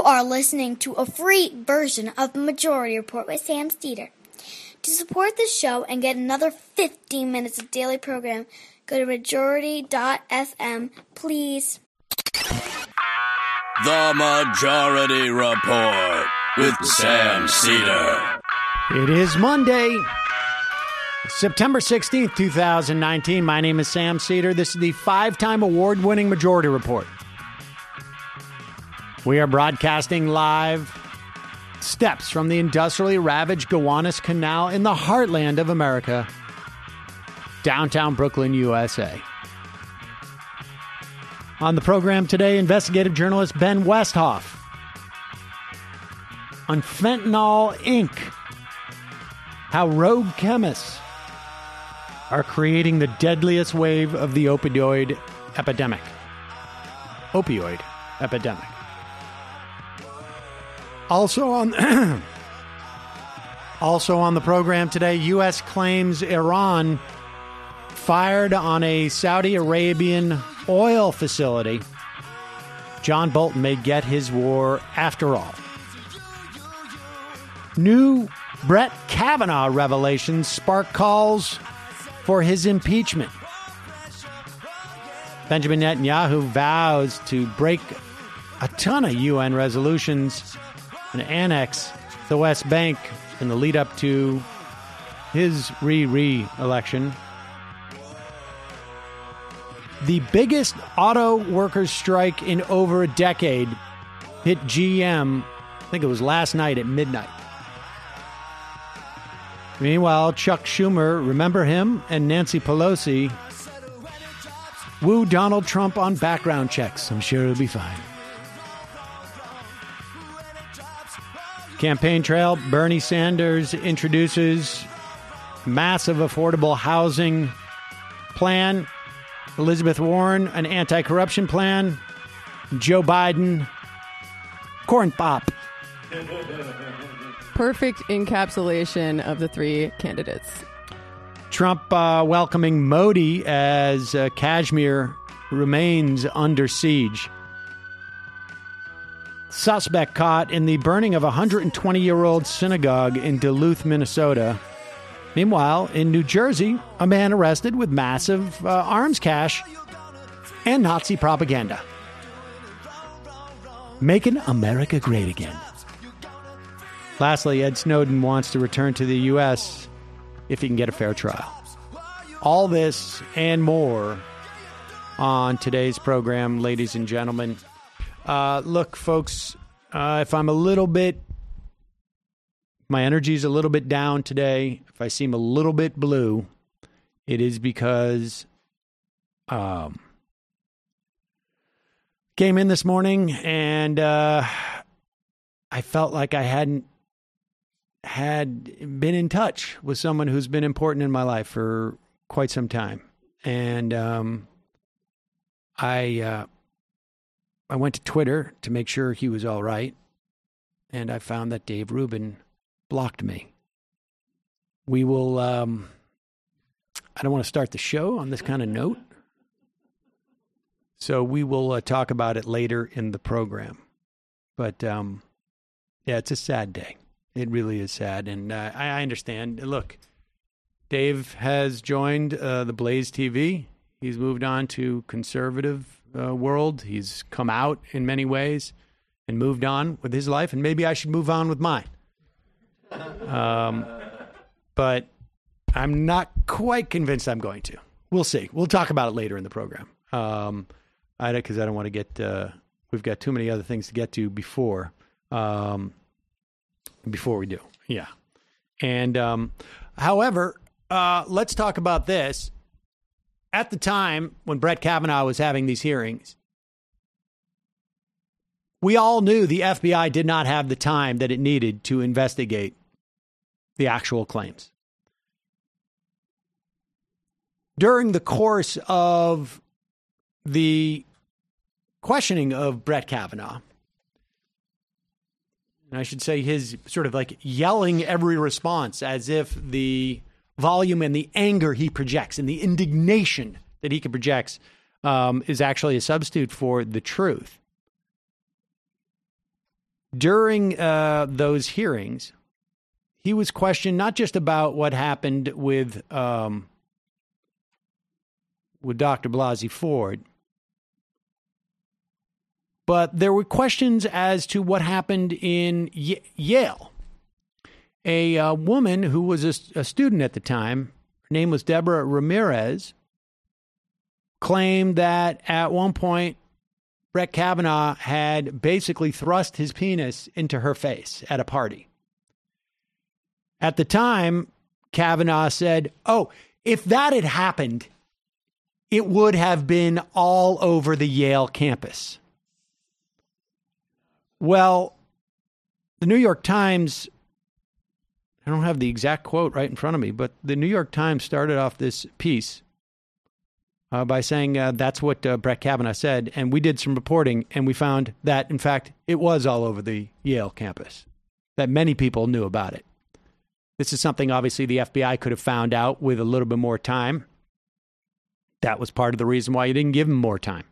are listening to a free version of the Majority Report with Sam Steeder. To support the show and get another 15 minutes of daily program, go to majority.fm, please. The Majority Report with Sam Steeder. It is Monday, September 16th, 2019. My name is Sam Steeder. This is the 5-time award-winning Majority Report. We are broadcasting live steps from the industrially ravaged Gowanus Canal in the heartland of America, downtown Brooklyn, USA. On the program today, investigative journalist Ben Westhoff on Fentanyl Inc., how rogue chemists are creating the deadliest wave of the opioid epidemic. Also on the program today, U.S. claims Iran fired on a Saudi Arabian oil facility. John Bolton may get his war after all. New Brett Kavanaugh revelations spark calls for his impeachment. Benjamin Netanyahu vows to break a ton of UN resolutions and annex the West Bank in the lead up to his re-election. The biggest auto workers strike in over a decade hit GM, I think it was last night at midnight. Meanwhile, Chuck Schumer, remember him, and Nancy Pelosi woo Donald Trump on background checks. I'm sure it'll be fine. Campaign trail, Bernie Sanders introduces massive affordable housing plan. Elizabeth Warren, an anti-corruption plan. Joe Biden, corn pop. Perfect encapsulation of the three candidates. Trump welcoming Modi as Kashmir remains under siege. Suspect caught in the burning of a 120-year-old synagogue in Duluth, Minnesota. Meanwhile, in New Jersey, a man arrested with massive arms cache and Nazi propaganda. Making America great again. Lastly, Ed Snowden wants to return to the U.S. if he can get a fair trial. All this and more on today's program, ladies and gentlemen. Look, folks, if I'm a little bit, my energy's a little bit down today, if I seem a little bit blue, it is because came in this morning and I felt like I hadn't had been in touch with someone who's been important in my life for quite some time. And I went to Twitter to make sure he was all right, and I found that Dave Rubin blocked me. We will, I don't want to start the show on this kind of note, so we will talk about it later in the program. But, yeah, it's a sad day. It really is sad, and I understand. Look, Dave has joined the Blaze TV. He's moved on to conservative world. He's come out in many ways and moved on with his life, and maybe I should move on with mine. But I'm not quite convinced I'm going to. We'll see. We'll talk about it later in the program. Because I don't want to get, we've got too many other things to get to before we do. Yeah. And, however, let's talk about this. At the time when Brett Kavanaugh was having these hearings, we all knew the FBI did not have the time that it needed to investigate the actual claims. During the course of the questioning of Brett Kavanaugh, and I should say his sort of like yelling every response as if the volume and the anger he projects and the indignation that he projects is actually a substitute for the truth. during those hearings, he was questioned not just about what happened with Dr. Blasey Ford, but there were questions as to what happened in Yale. A woman who was a student at the time, her name was Deborah Ramirez, claimed that at one point Brett Kavanaugh had basically thrust his penis into her face at a party. At the time, Kavanaugh said, "Oh, if that had happened, it would have been all over the Yale campus." Well, the New York Times, I don't have the exact quote right in front of me, but the New York Times started off this piece by saying that's what Brett Kavanaugh said. And we did some reporting, and we found that, in fact, it was all over the Yale campus, that many people knew about it. This is something, obviously, the FBI could have found out with a little bit more time. That was part of the reason why you didn't give him more time.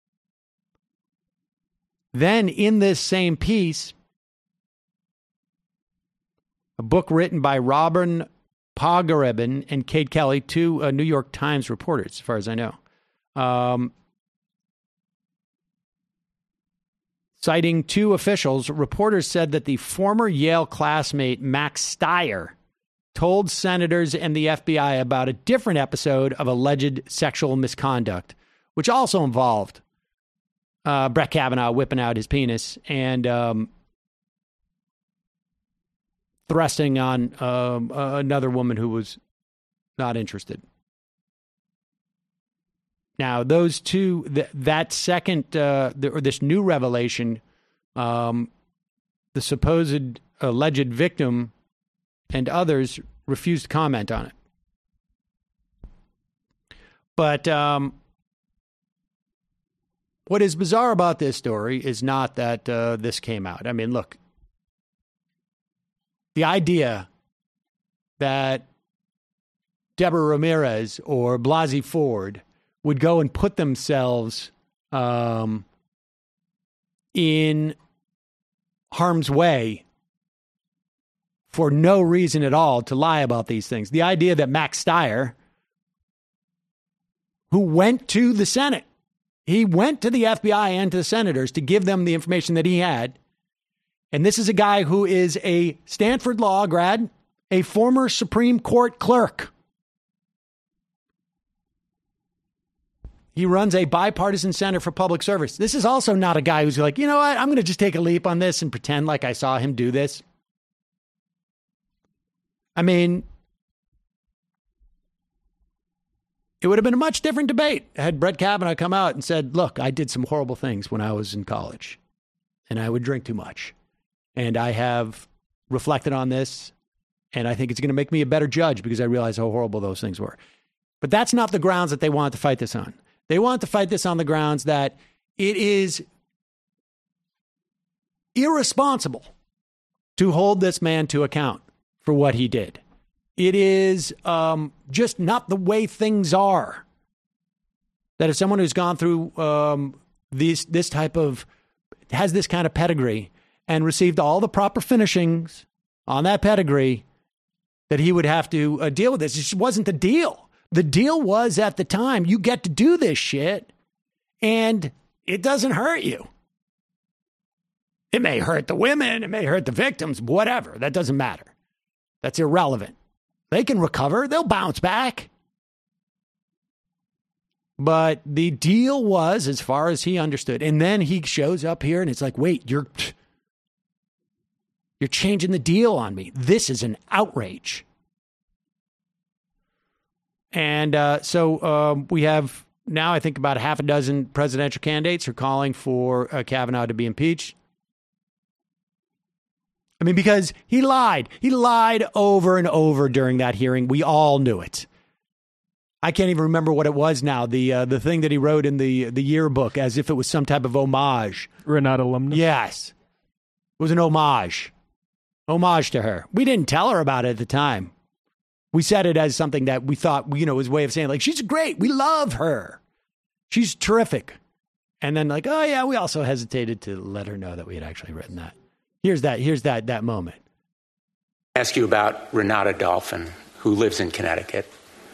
Then, in this same piece, a book written by Robin Pogrebin and Kate Kelly, two New York Times reporters, as far as I know. Citing two officials, reporters said that the former Yale classmate Max Stier told senators and the FBI about a different episode of alleged sexual misconduct, which also involved Brett Kavanaugh whipping out his penis and thrusting on another woman who was not interested. Now, those two, that second, or this new revelation, the supposed alleged victim and others refused to comment on it. But what is bizarre about this story is not that this came out. I mean, look, the idea that Deborah Ramirez or Blasey Ford would go and put themselves in harm's way for no reason at all to lie about these things. The idea that Max Stier, who went to the Senate, he went to the FBI and to the senators to give them the information that he had. And this is a guy who is a Stanford law grad, a former Supreme Court clerk. He runs a bipartisan Center for Public Service. This is also not a guy who's like, you know what, I'm going to just take a leap on this and pretend like I saw him do this. I mean, it would have been a much different debate had Brett Kavanaugh come out and said, look, I did some horrible things when I was in college, and I would drink too much. And I have reflected on this, and I think it's going to make me a better judge because I realize how horrible those things were. But that's not the grounds that they want to fight this on. They want to fight this on the grounds that it is irresponsible to hold this man to account for what he did. It is just not the way things are. That if someone who's gone through this type of, has this kind of pedigree and received all the proper finishings on that pedigree, that he would have to deal with this. It just wasn't the deal. The deal was at the time, you get to do this shit and it doesn't hurt you. It may hurt the women, it may hurt the victims, whatever. That doesn't matter. That's irrelevant. They can recover. They'll bounce back. But the deal was, as far as he understood, and then he shows up here and it's like, wait, you're changing the deal on me. This is an outrage. And so we have now, I think, about a half a dozen presidential candidates are calling for Kavanaugh to be impeached. I mean, because he lied. He lied over and over during that hearing. We all knew it. I can't even remember what it was now. The thing that he wrote in the yearbook as if it was some type of homage. Renata alumnus. Yes. It was an homage. Homage to her. We didn't tell her about it at the time. We said it as something that we thought, was a way of saying, like, she's great. We love her. She's terrific. And then like, oh, yeah, we also hesitated to let her know that we had actually written that. Here's that moment. Ask you about Renata Dolphin, who lives in Connecticut.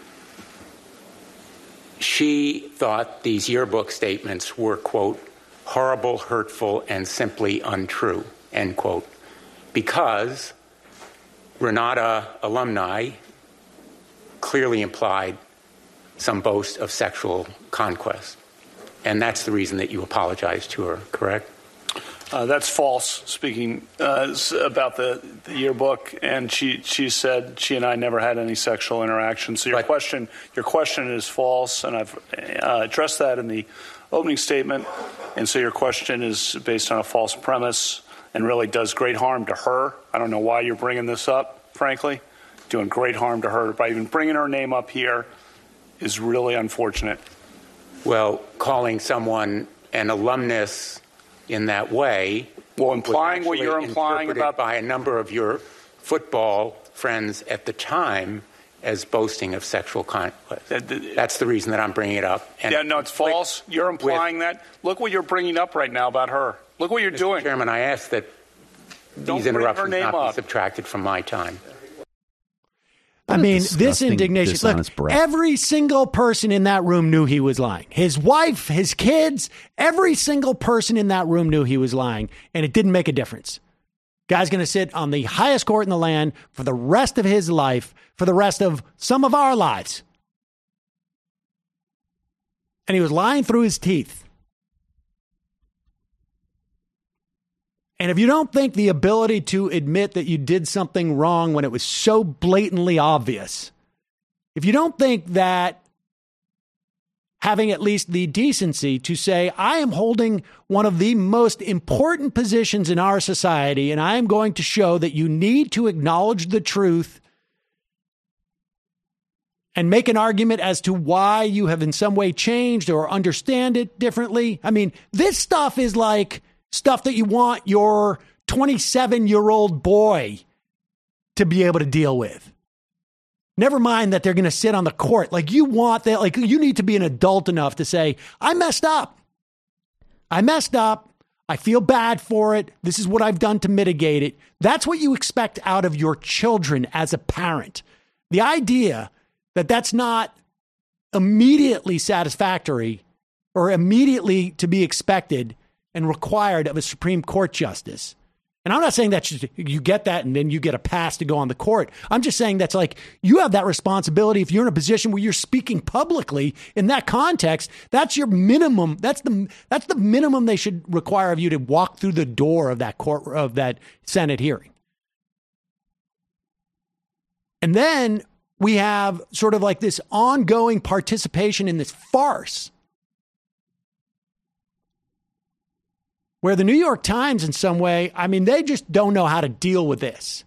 She thought these yearbook statements were, quote, horrible, hurtful, and simply untrue, end quote, because Renata alumni clearly implied some boast of sexual conquest. And that's the reason that you apologized to her, correct? That's false, speaking about the yearbook. And she said she and I never had any sexual interaction. So your question is false, and I've addressed that in the opening statement. And so your question is based on a false premise and really does great harm to her. I don't know why you're bringing this up, frankly. Doing great harm to her by even bringing her name up here is really unfortunate. Well, calling someone an alumnus in that way, well, implying what you're implying about by a number of your football friends at the time as boasting of sexual conquest. That's the reason that I'm bringing it up. And yeah, no, it's false. You're implying that. Look what you're bringing up right now about her. Look what you're doing. Chairman, I ask that these interruptions not be subtracted from my time. I mean, this indignation. Look, every single person in that room knew he was lying. His wife, his kids, every single person in that room knew he was lying, and it didn't make a difference. Guy's going to sit on the highest court in the land for the rest of his life, for the rest of some of our lives. And he was lying through his teeth. And if you don't think the ability to admit that you did something wrong when it was so blatantly obvious, if you don't think that having at least the decency to say, I am holding one of the most important positions in our society, and I am going to show that you need to acknowledge the truth and make an argument as to why you have in some way changed or understand it differently. I mean, this stuff is like stuff that you want your 27-year-old boy to be able to deal with. Never mind that they're going to sit on the court. Like, you want that. Like, you need to be an adult enough to say, I messed up. I feel bad for it. This is what I've done to mitigate it. That's what you expect out of your children as a parent. The idea that that's not immediately satisfactory or immediately to be expected and required of a Supreme Court justice. And I'm not saying that you get that and then you get a pass to go on the court. I'm just saying that's like, you have that responsibility if you're in a position where you're speaking publicly in that context. That's your minimum. That's the minimum they should require of you to walk through the door of that court, of that Senate hearing. And then we have sort of like this ongoing participation in this farce, where the New York Times, in some way, I mean, they just don't know how to deal with this.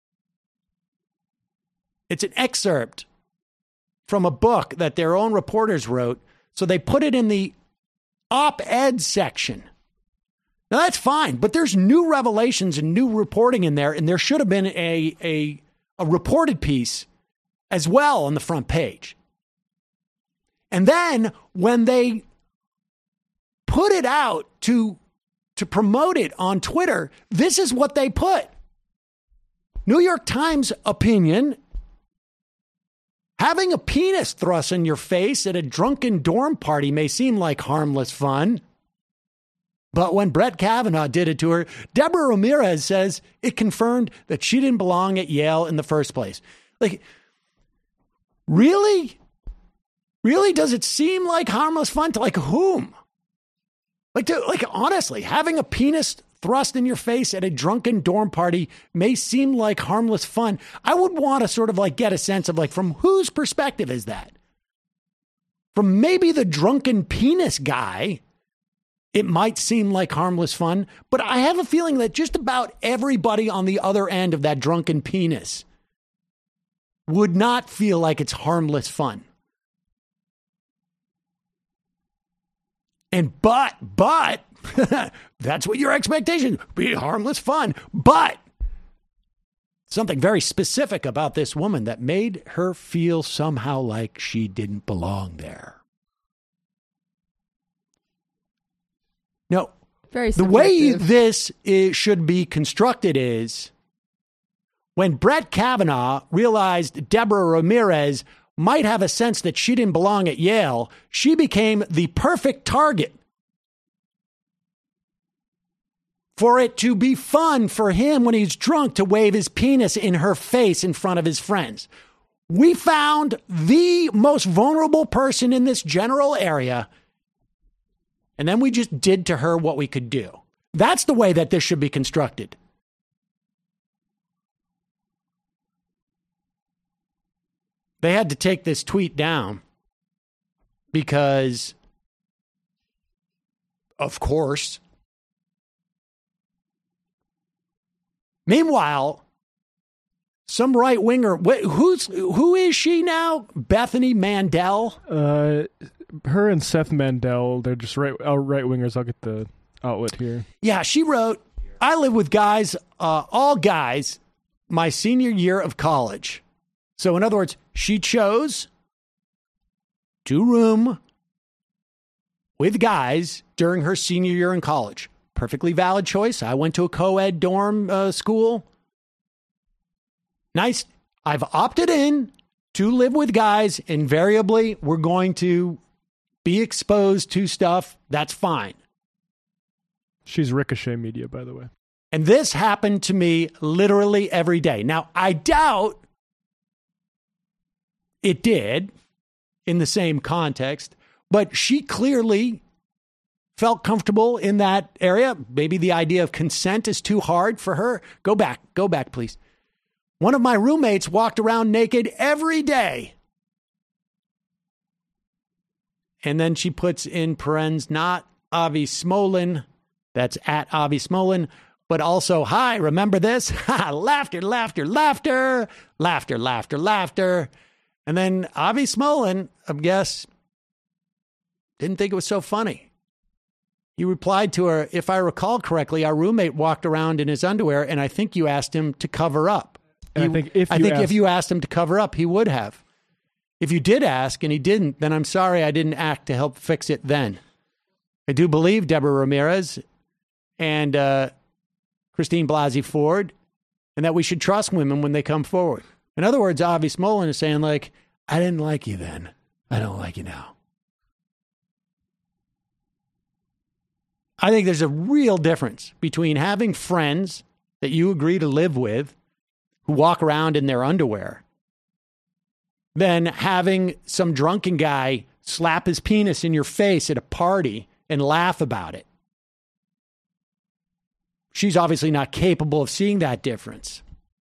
It's an excerpt from a book that their own reporters wrote, so they put it in the op-ed section. Now, that's fine, but there's new revelations and new reporting in there, and there should have been a reported piece as well on the front page. And then when they put it out to promote it on Twitter, this is what they put. New York Times opinion: having a penis thrust in your face at a drunken dorm party may seem like harmless fun, but when Brett Kavanaugh did it to her, Deborah Ramirez says it confirmed that she didn't belong at Yale in the first place. Like, really? Really? Does it seem like harmless fun to, like, whom? Like, honestly, having a penis thrust in your face at a drunken dorm party may seem like harmless fun. I would want to sort of like get a sense of, like, from whose perspective is that? From maybe the drunken penis guy, it might seem like harmless fun, but I have a feeling that just about everybody on the other end of that drunken penis would not feel like it's harmless fun. And but that's what your expectation, be harmless fun. But something very specific about this woman that made her feel somehow like she didn't belong there. No, Very The way subjective. should be constructed is when Brett Kavanaugh realized Deborah Ramirez might have a sense that she didn't belong at Yale, she became the perfect target for it to be fun for him when he's drunk to wave his penis in her face in front of his friends. We found the most vulnerable person in this general area, and then we just did to her what we could do. That's the way that this should be constructed. They had to take this tweet down because, of course. Meanwhile, some right winger. Who is she now? Bethany Mandel. Her and Seth Mandel. They're just right wingers. I'll get the outlet here. Yeah, she wrote, "I live with guys, all guys, my senior year of college." So, in other words, she chose to room with guys during her senior year in college. Perfectly valid choice. I went to a co-ed dorm school. Nice. I've opted in to live with guys. Invariably, we're going to be exposed to stuff. That's fine. She's Ricochet Media, by the way. And this happened to me literally every day. Now, I doubt it did in the same context, but she clearly felt comfortable in that area. Maybe the idea of consent is too hard for her. Go back, please. One of my roommates walked around naked every day. And then she puts in parens, not Avi Smolin. That's at Avi Smolin. But also, hi, remember this? Laughter, laughter, laughter, laughter, laughter, laughter. And then Avi Smolin, I guess, didn't think it was so funny. He replied to her, "If I recall correctly, our roommate walked around in his underwear, and I think you asked him to cover up." I think if you asked him to cover up, he would have. If you did ask and he didn't, then I'm sorry I didn't act to help fix it then. I do believe Deborah Ramirez and Christine Blasey Ford, and that we should trust women when they come forward. In other words, Avi Smolin is saying, like, I didn't like you then. I don't like you now. I think there's a real difference between having friends that you agree to live with who walk around in their underwear than having some drunken guy slap his penis in your face at a party and laugh about it. She's obviously not capable of seeing that difference.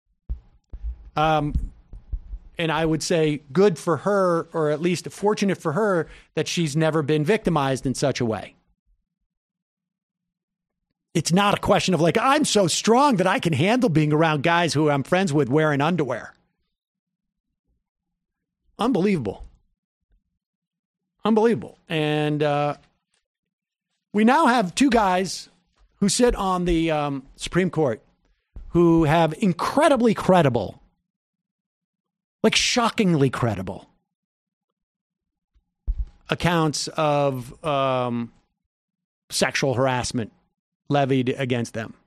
And I would say good for her, or at least fortunate for her, that she's never been victimized in such a way. It's not a question of like, I'm so strong that I can handle being around guys who I'm friends with wearing underwear. Unbelievable. Unbelievable. And we now have two guys who sit on the Supreme Court who have incredibly credible, like shockingly credible accounts of sexual harassment levied against them.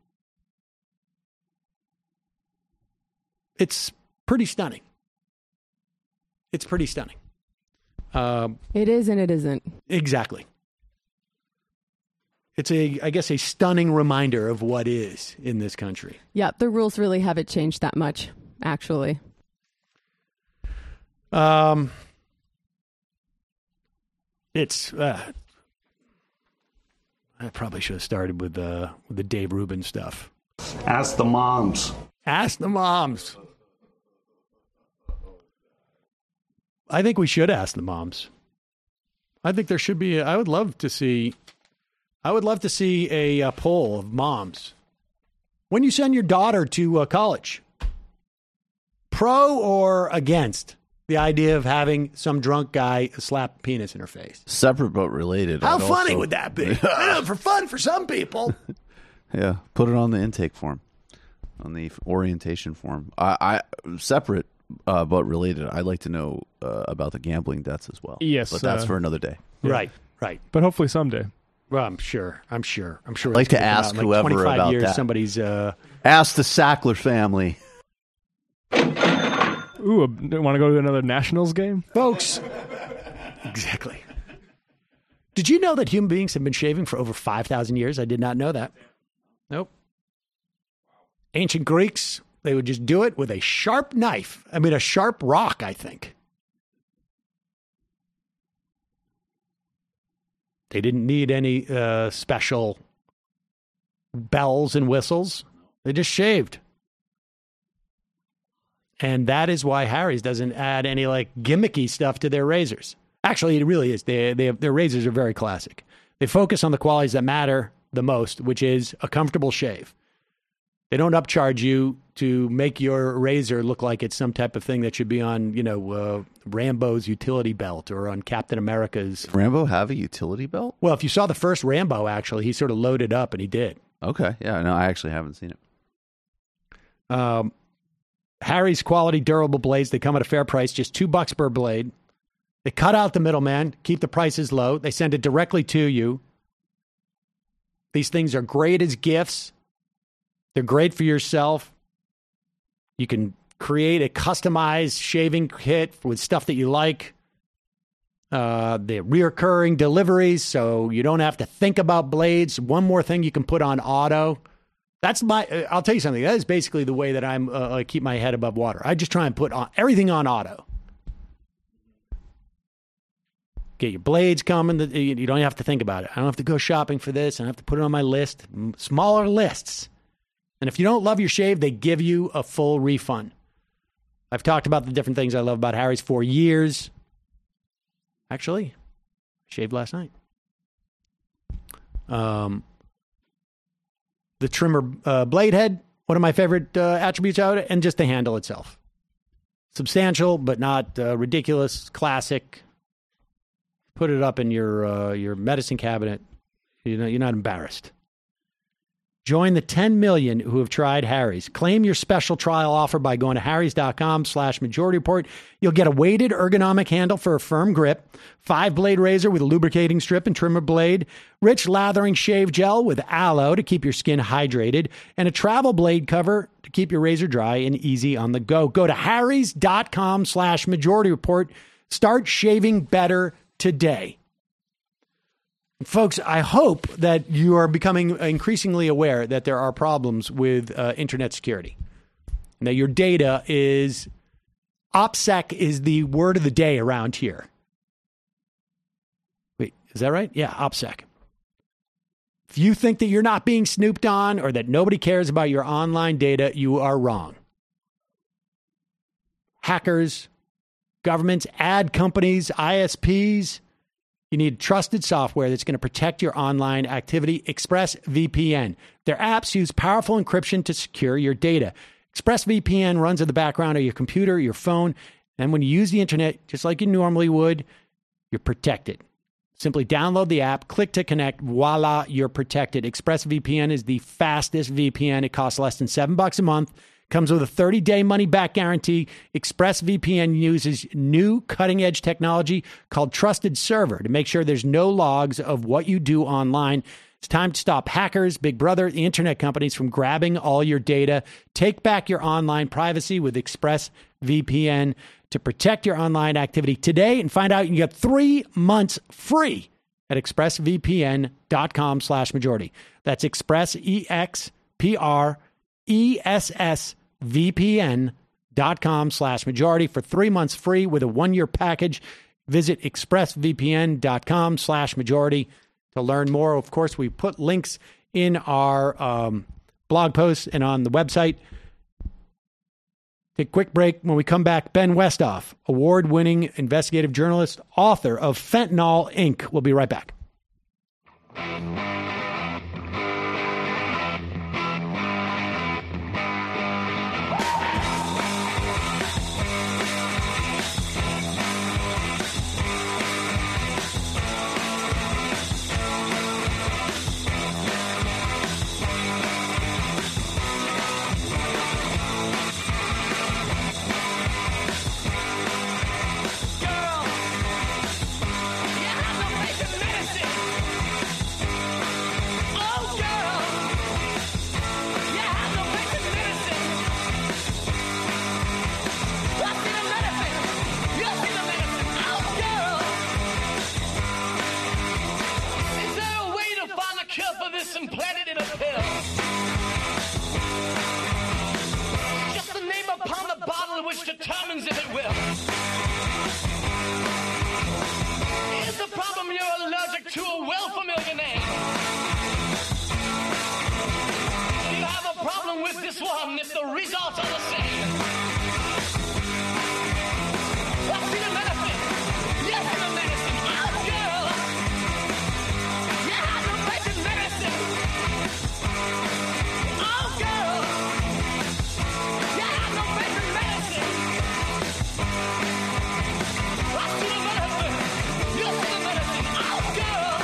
It's pretty stunning. It's pretty stunning. It is and it isn't. Exactly. It's I guess a stunning reminder of what is in this country. Yeah, the rules really haven't changed that much, actually. It's I probably should have started with the Dave Rubin stuff. Ask the moms. Ask the moms. I think we should ask the moms. I think there should be. I would love to see a poll of moms. When you send your daughter to college, pro or against the idea of having some drunk guy slap a penis in her face? Separate but related. How funny would that be? For fun for some people. Yeah, put it on the intake form, on the orientation form. I separate but related. I'd like to know about the gambling debts as well. Yes, but that's for another day. Yeah. Right. But hopefully someday. Well, I'm sure. I'd it's like to gonna come ask out in whoever 25 about years, that. Somebody's. Ask the Sackler family. Ooh, want to go to another Nationals game? Folks. Exactly. Did you know that human beings have been shaving for over 5,000 years? I did not know that. Nope. Ancient Greeks, they would just do it with a sharp knife. I mean, a sharp rock, I think. They didn't need any special bells and whistles. They just shaved. And that is why Harry's doesn't add any like gimmicky stuff to their razors. Actually, it really is. Their razors are very classic. They focus on the qualities that matter the most, which is a comfortable shave. They don't upcharge you to make your razor look like it's some type of thing that should be on, Rambo's utility belt or on Captain America's. Does Rambo have a utility belt? Well, if you saw the first Rambo, actually, he sort of loaded up, and he did. Okay. Yeah, no, I actually haven't seen it. Harry's quality durable blades, they come at a fair price, just $2 per blade. They cut out the middleman, keep the prices low. They send it directly to you. These things are great as gifts. They're great for yourself. You can create a customized shaving kit with stuff that you like. They're reoccurring deliveries, so you don't have to think about blades. One more thing you can put on auto. I'll tell you something. That is basically the way that I keep my head above water. I just try and put everything on auto. Get your blades coming. You don't have to think about it. I don't have to go shopping for this. I don't have to put it on my list. Smaller lists. And if you don't love your shave, they give you a full refund. I've talked about the different things I love about Harry's for years. Actually, I shaved last night. The trimmer blade head, one of my favorite attributes of it, and just the handle itself. Substantial, but not ridiculous, classic. Put it up in your medicine cabinet. You're not embarrassed. Join the 10 million who have tried Harry's. Claim your special trial offer by going to harrys.com/majority report. You'll get a weighted ergonomic handle for a firm grip, 5-blade razor with a lubricating strip and trimmer blade, rich lathering shave gel with aloe to keep your skin hydrated, and a travel blade cover to keep your razor dry and easy on the go. Go to harrys.com/majority report. Start shaving better today. Folks, I hope that you are becoming increasingly aware that there are problems with internet security. Now, your data is, OPSEC is the word of the day around here. Wait, is that right? Yeah, OPSEC. If you think that you're not being snooped on or that nobody cares about your online data, you are wrong. Hackers, governments, ad companies, ISPs, you need trusted software that's going to protect your online activity. ExpressVPN. Their apps use powerful encryption to secure your data. ExpressVPN runs in the background of your computer, your phone, and when you use the internet, just like you normally would, you're protected. Simply download the app, click to connect, voila, you're protected. ExpressVPN is the fastest VPN. It costs less than $7 a month. Comes with a 30-day money-back guarantee. ExpressVPN uses new cutting-edge technology called Trusted Server to make sure there's no logs of what you do online. It's time to stop hackers, Big Brother, the internet companies from grabbing all your data. Take back your online privacy with ExpressVPN to protect your online activity today, and find out you can get 3 months free at expressvpn.com/majority. That's ExpressVPN.com/majority for 3 months free with a 1-year package. Visit expressvpn.com/majority to learn more. Of course, we put links in our blog posts and on the website. Take a quick break. When we come back, Ben Westhoff, award-winning investigative journalist, author of Fentanyl, Inc. We'll be right back. and if the results are the same. What's in the medicine? Yes, in the medicine. Oh, girl. Yeah, the patient medicine. Oh, girl. Yeah, the patient medicine. What's in the medicine? Yes, in the medicine. Oh, girl.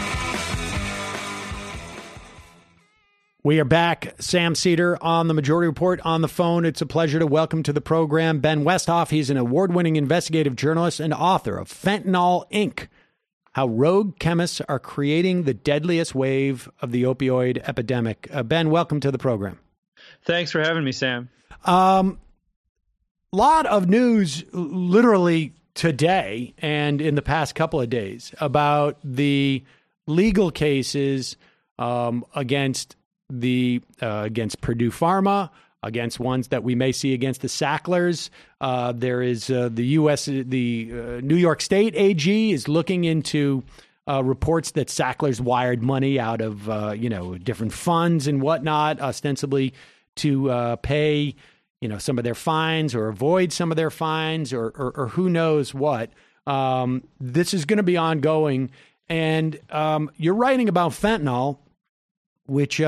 We are back. Sam Seder on the Majority Report on the phone. It's a pleasure to welcome to the program Ben Westhoff. He's an award-winning investigative journalist and author of Fentanyl, Inc., How Rogue Chemists Are Creating the Deadliest Wave of the Opioid Epidemic. Ben, welcome to the program. Thanks for having me, Sam. Lot of news literally today and in the past couple of days about the legal cases against Purdue Pharma, against ones that we may see against the Sacklers. There is the New York State AG is looking into reports that Sacklers wired money out of different funds and whatnot, ostensibly to pay some of their fines or avoid some of their fines or who knows what. This is going to be ongoing, and you're writing about fentanyl, which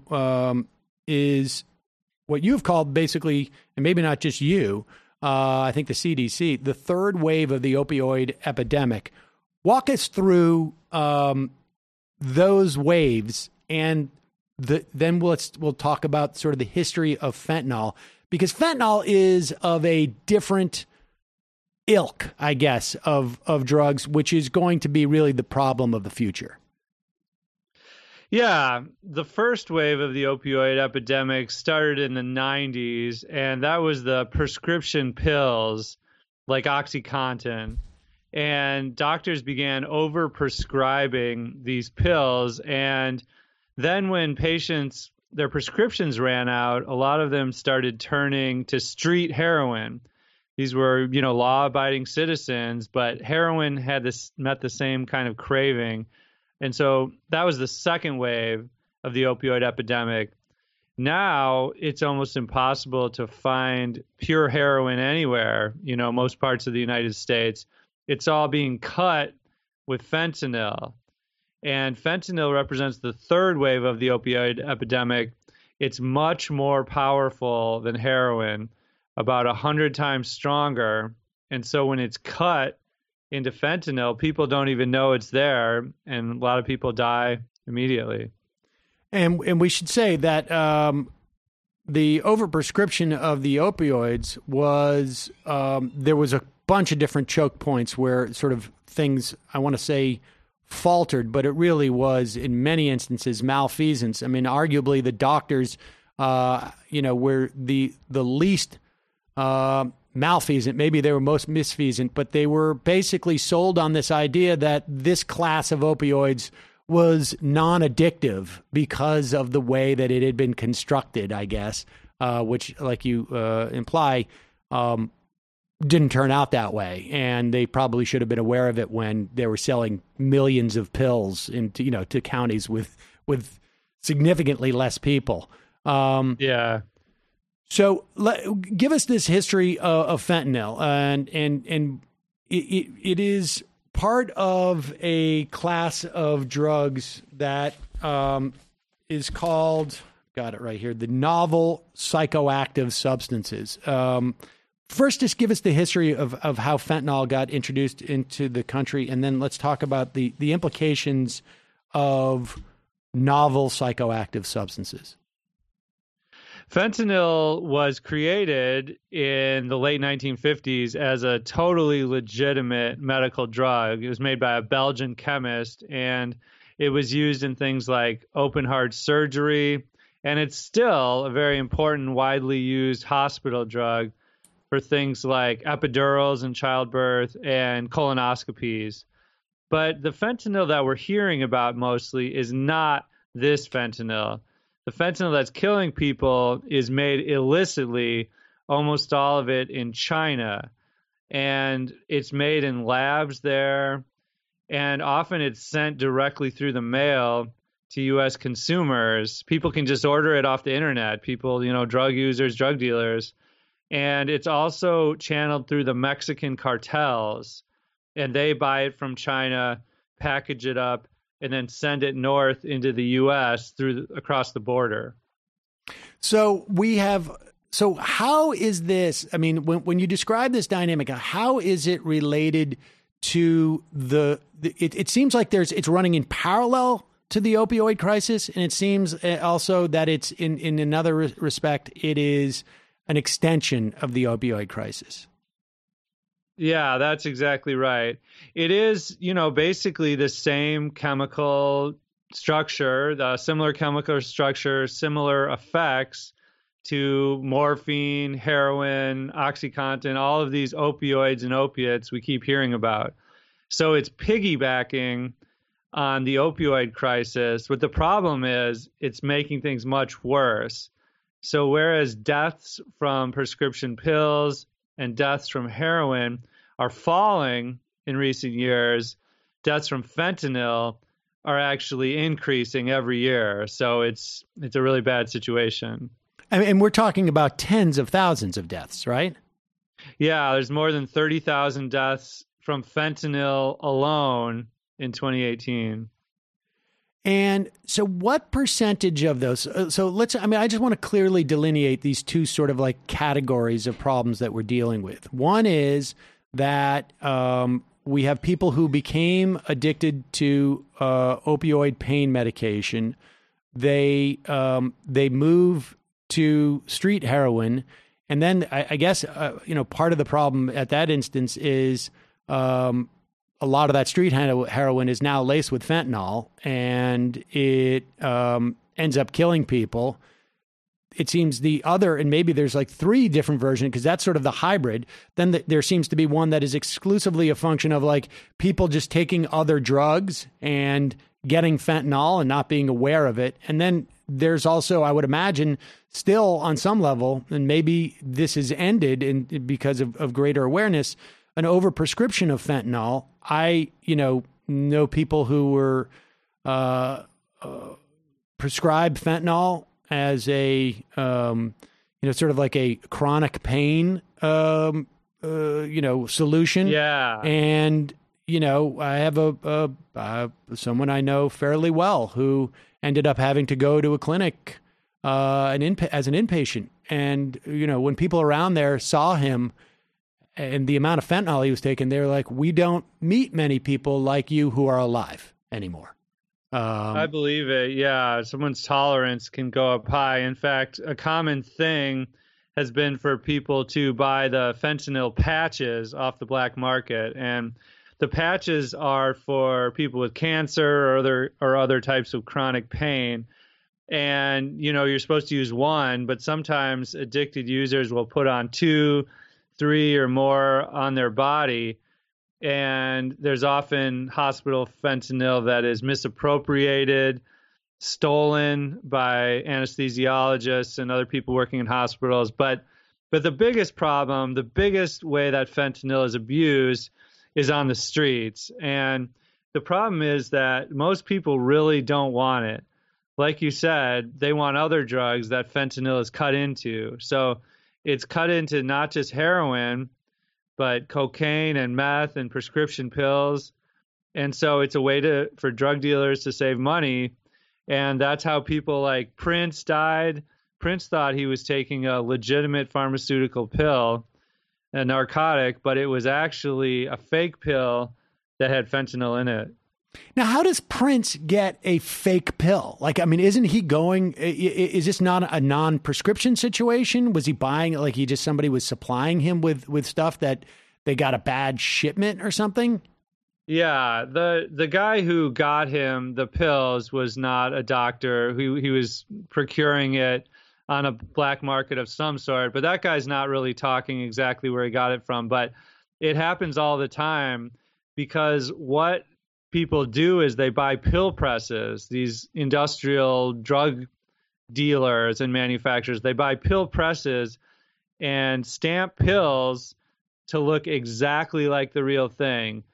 is what you've called basically, and maybe not just you, I think the CDC, the third wave of the opioid epidemic. Walk us through those waves, and then we'll talk about sort of the history of fentanyl, because fentanyl is of a different ilk, I guess, of drugs, which is going to be really the problem of the future. Yeah, the first wave of the opioid epidemic started in the 90s, and that was the prescription pills like OxyContin. And doctors began over-prescribing these pills. And then when patients, their prescriptions ran out, a lot of them started turning to street heroin. These were, law-abiding citizens, but heroin met the same kind of craving. And so that was the second wave of the opioid epidemic. Now it's almost impossible to find pure heroin anywhere, most parts of the United States. It's all being cut with fentanyl. And fentanyl represents the third wave of the opioid epidemic. It's much more powerful than heroin, about 100 times stronger. And so when it's cut into fentanyl, people don't even know it's there, and a lot of people die immediately. And we should say that the overprescription of the opioids was there was a bunch of different choke points where sort of things, I want to say, faltered, but it really was in many instances malfeasance. I mean, arguably the doctors, were the least malfeasant. Maybe they were most misfeasant, but they were basically sold on this idea that this class of opioids was non-addictive because of the way that it had been constructed, I guess, which, like you imply, didn't turn out that way. And they probably should have been aware of it when they were selling millions of pills into, to counties with significantly less people. Yeah. So give us this history of fentanyl, and it is part of a class of drugs that is called, got it right here, the novel psychoactive substances. First, just give us the history of how fentanyl got introduced into the country, and then let's talk about the implications of novel psychoactive substances. Fentanyl was created in the late 1950s as a totally legitimate medical drug. It was made by a Belgian chemist, and it was used in things like open heart surgery, and it's still a very important, widely used hospital drug for things like epidurals in childbirth and colonoscopies. But the fentanyl that we're hearing about mostly is not this fentanyl. The fentanyl that's killing people is made illicitly, almost all of it in China. And it's made in labs there. And often it's sent directly through the mail to U.S. consumers. People can just order it off the internet. People, drug users, drug dealers. And it's also channeled through the Mexican cartels. And they buy it from China, package it up, and then send it north into the U.S. across the border. So how is this? I mean, when you describe this dynamic, how is it related to it seems like it's running in parallel to the opioid crisis, and it seems also that it's in another respect, it is an extension of the opioid crisis. Yeah, that's exactly right. It is, basically the same chemical structure, the similar chemical structure, similar effects to morphine, heroin, OxyContin, all of these opioids and opiates we keep hearing about. So it's piggybacking on the opioid crisis. But the problem is it's making things much worse. So whereas deaths from prescription pills and deaths from heroin are falling in recent years, deaths from fentanyl are actually increasing every year. So it's a really bad situation. And we're talking about tens of thousands of deaths, right? Yeah, there's more than 30,000 deaths from fentanyl alone in 2018. And so what percentage of those, I just want to clearly delineate these two sort of like categories of problems that we're dealing with. One is that we have people who became addicted to opioid pain medication. They move to street heroin. And then I guess, part of the problem at that instance is a lot of that street heroin is now laced with fentanyl, and it ends up killing people. It seems the other, and maybe there's like three different versions, because that's sort of the hybrid. Then there seems to be one that is exclusively a function of like people just taking other drugs and getting fentanyl and not being aware of it. And then there's also, I would imagine, still on some level, and maybe this is ended because of greater awareness, an overprescription of fentanyl. I, know people who were prescribed fentanyl as a, sort of like a chronic pain, solution. Yeah. And, I have someone I know fairly well who ended up having to go to a clinic as an inpatient. And, when people around there saw him and the amount of fentanyl he was taking, they were like, we don't meet many people like you who are alive anymore. I believe it. Yeah. Someone's tolerance can go up high. In fact, a common thing has been for people to buy the fentanyl patches off the black market. And the patches are for people with cancer or other types of chronic pain. And, you're supposed to use one, but sometimes addicted users will put on 2, 3 or more on their body. And there's often hospital fentanyl that is misappropriated, stolen by anesthesiologists and other people working in hospitals. But the biggest problem, the biggest way that fentanyl is abused is on the streets. And the problem is that most people really don't want it. Like you said, they want other drugs that fentanyl is cut into. So it's cut into not just heroin, but cocaine and meth and prescription pills. And so it's a way for drug dealers to save money. And that's how people like Prince died. Prince thought he was taking a legitimate pharmaceutical pill, a narcotic, but it was actually a fake pill that had fentanyl in it. Now, how does Prince get a fake pill? Like, I mean, isn't he going, is this not a non-prescription situation? Was he buying, like somebody was supplying him with stuff that they got a bad shipment or something? Yeah, the guy who got him the pills was not a doctor. He was procuring it on a black market of some sort, but that guy's not really talking exactly where he got it from. But it happens all the time, because what people do is they buy pill presses, these industrial drug dealers and manufacturers. They buy pill presses and stamp pills to look exactly like the real thing.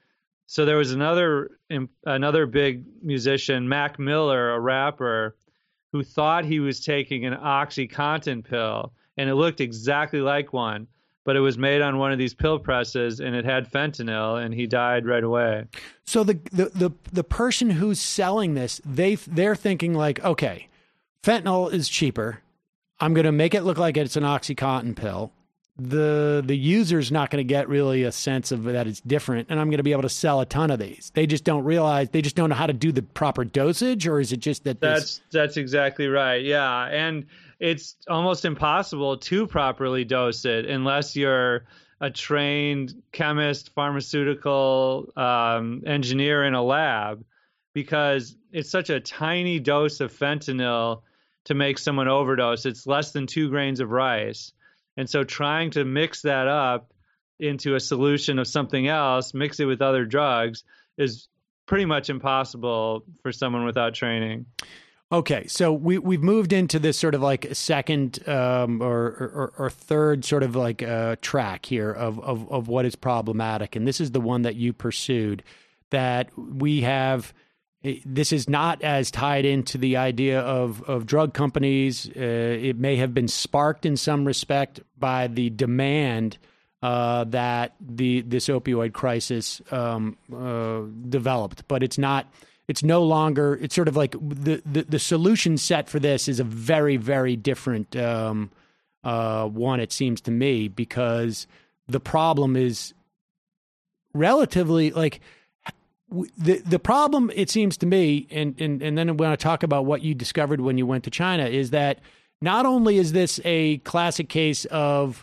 So there was another big musician, Mac Miller, a rapper, who thought he was taking an OxyContin pill, and it looked exactly like one, but it was made on one of these pill presses, and it had fentanyl, and he died right away. So the person who's selling this, they're thinking like, okay, fentanyl is cheaper. I'm going to make it look like it's an OxyContin pill. The user's not going to get really a sense of that it's different, and I'm going to be able to sell a ton of these. They just don't realize, they just don't know how to do the proper dosage, or is it just that that's exactly right. Yeah, and it's almost impossible to properly dose it unless you're a trained chemist, pharmaceutical engineer in a lab, because it's such a tiny dose of fentanyl to make someone overdose. It's less than 2 grains of rice. And so trying to mix that up into a solution of something else, mix it with other drugs, is pretty much impossible for someone without training. Okay, so we've moved into this sort of like second or third sort of like track here of what is problematic, and this is the one that you pursued, that we have. This is not as tied into the idea of drug companies. It may have been sparked in some respect by the demand that this opioid crisis developed, but it's not. It's no longer. It's sort of like the solution set for this is a very, very different one. It seems to me, because the problem is relatively like. The problem, it seems to me, and then when I talk about what you discovered when you went to China, is that not only is this a classic case of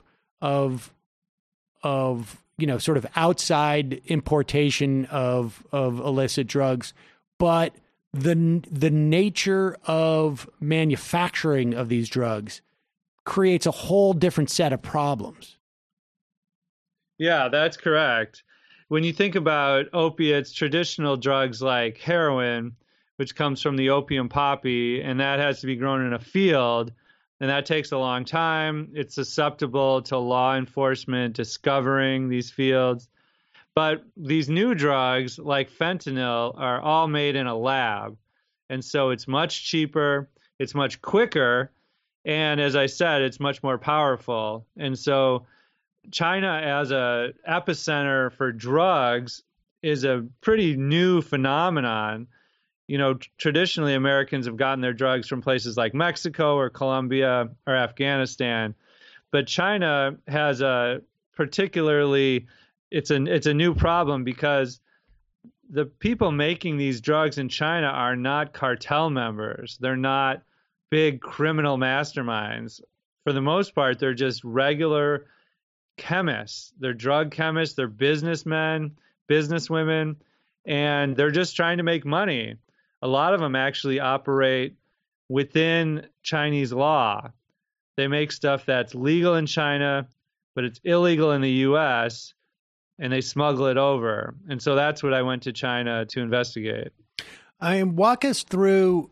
sort of outside importation of illicit drugs, but the nature of manufacturing of these drugs creates a whole different set of problems. Yeah, that's correct. When you think about opiates, traditional drugs like heroin, which comes from the opium poppy, and that has to be grown in a field, and that takes a long time. It's susceptible to law enforcement discovering these fields. But these new drugs like fentanyl are all made in a lab. And so it's much cheaper, it's much quicker, and as I said, it's much more powerful. And so China as a epicenter for drugs is a pretty new phenomenon. You know, traditionally Americans have gotten their drugs from places like Mexico or Colombia or Afghanistan, but China has a particularly, it's a new problem because the people making these drugs in China are not cartel members. They're not big criminal masterminds. For the most part, they're just regular chemists. They're drug chemists, they're businessmen, businesswomen, and they're just trying to make money. A lot of them actually operate within Chinese law. They make stuff that's legal in China, but it's illegal in the U.S., and they smuggle it over. And so that's what I went to China to investigate. Walk us through,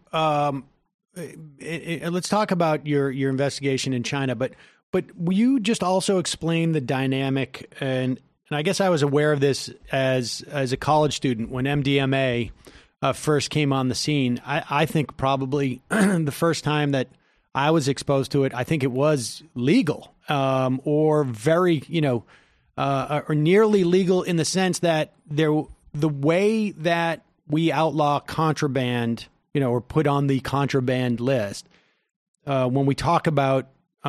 let's talk about your investigation in China, but will you just also explain the dynamic? And I guess I was aware of this as a college student when MDMA first came on the scene. I think probably the first time that I was exposed to it, I think it was legal or very, or nearly legal in the sense that the way that we outlaw contraband, or put on the contraband list, when we talk about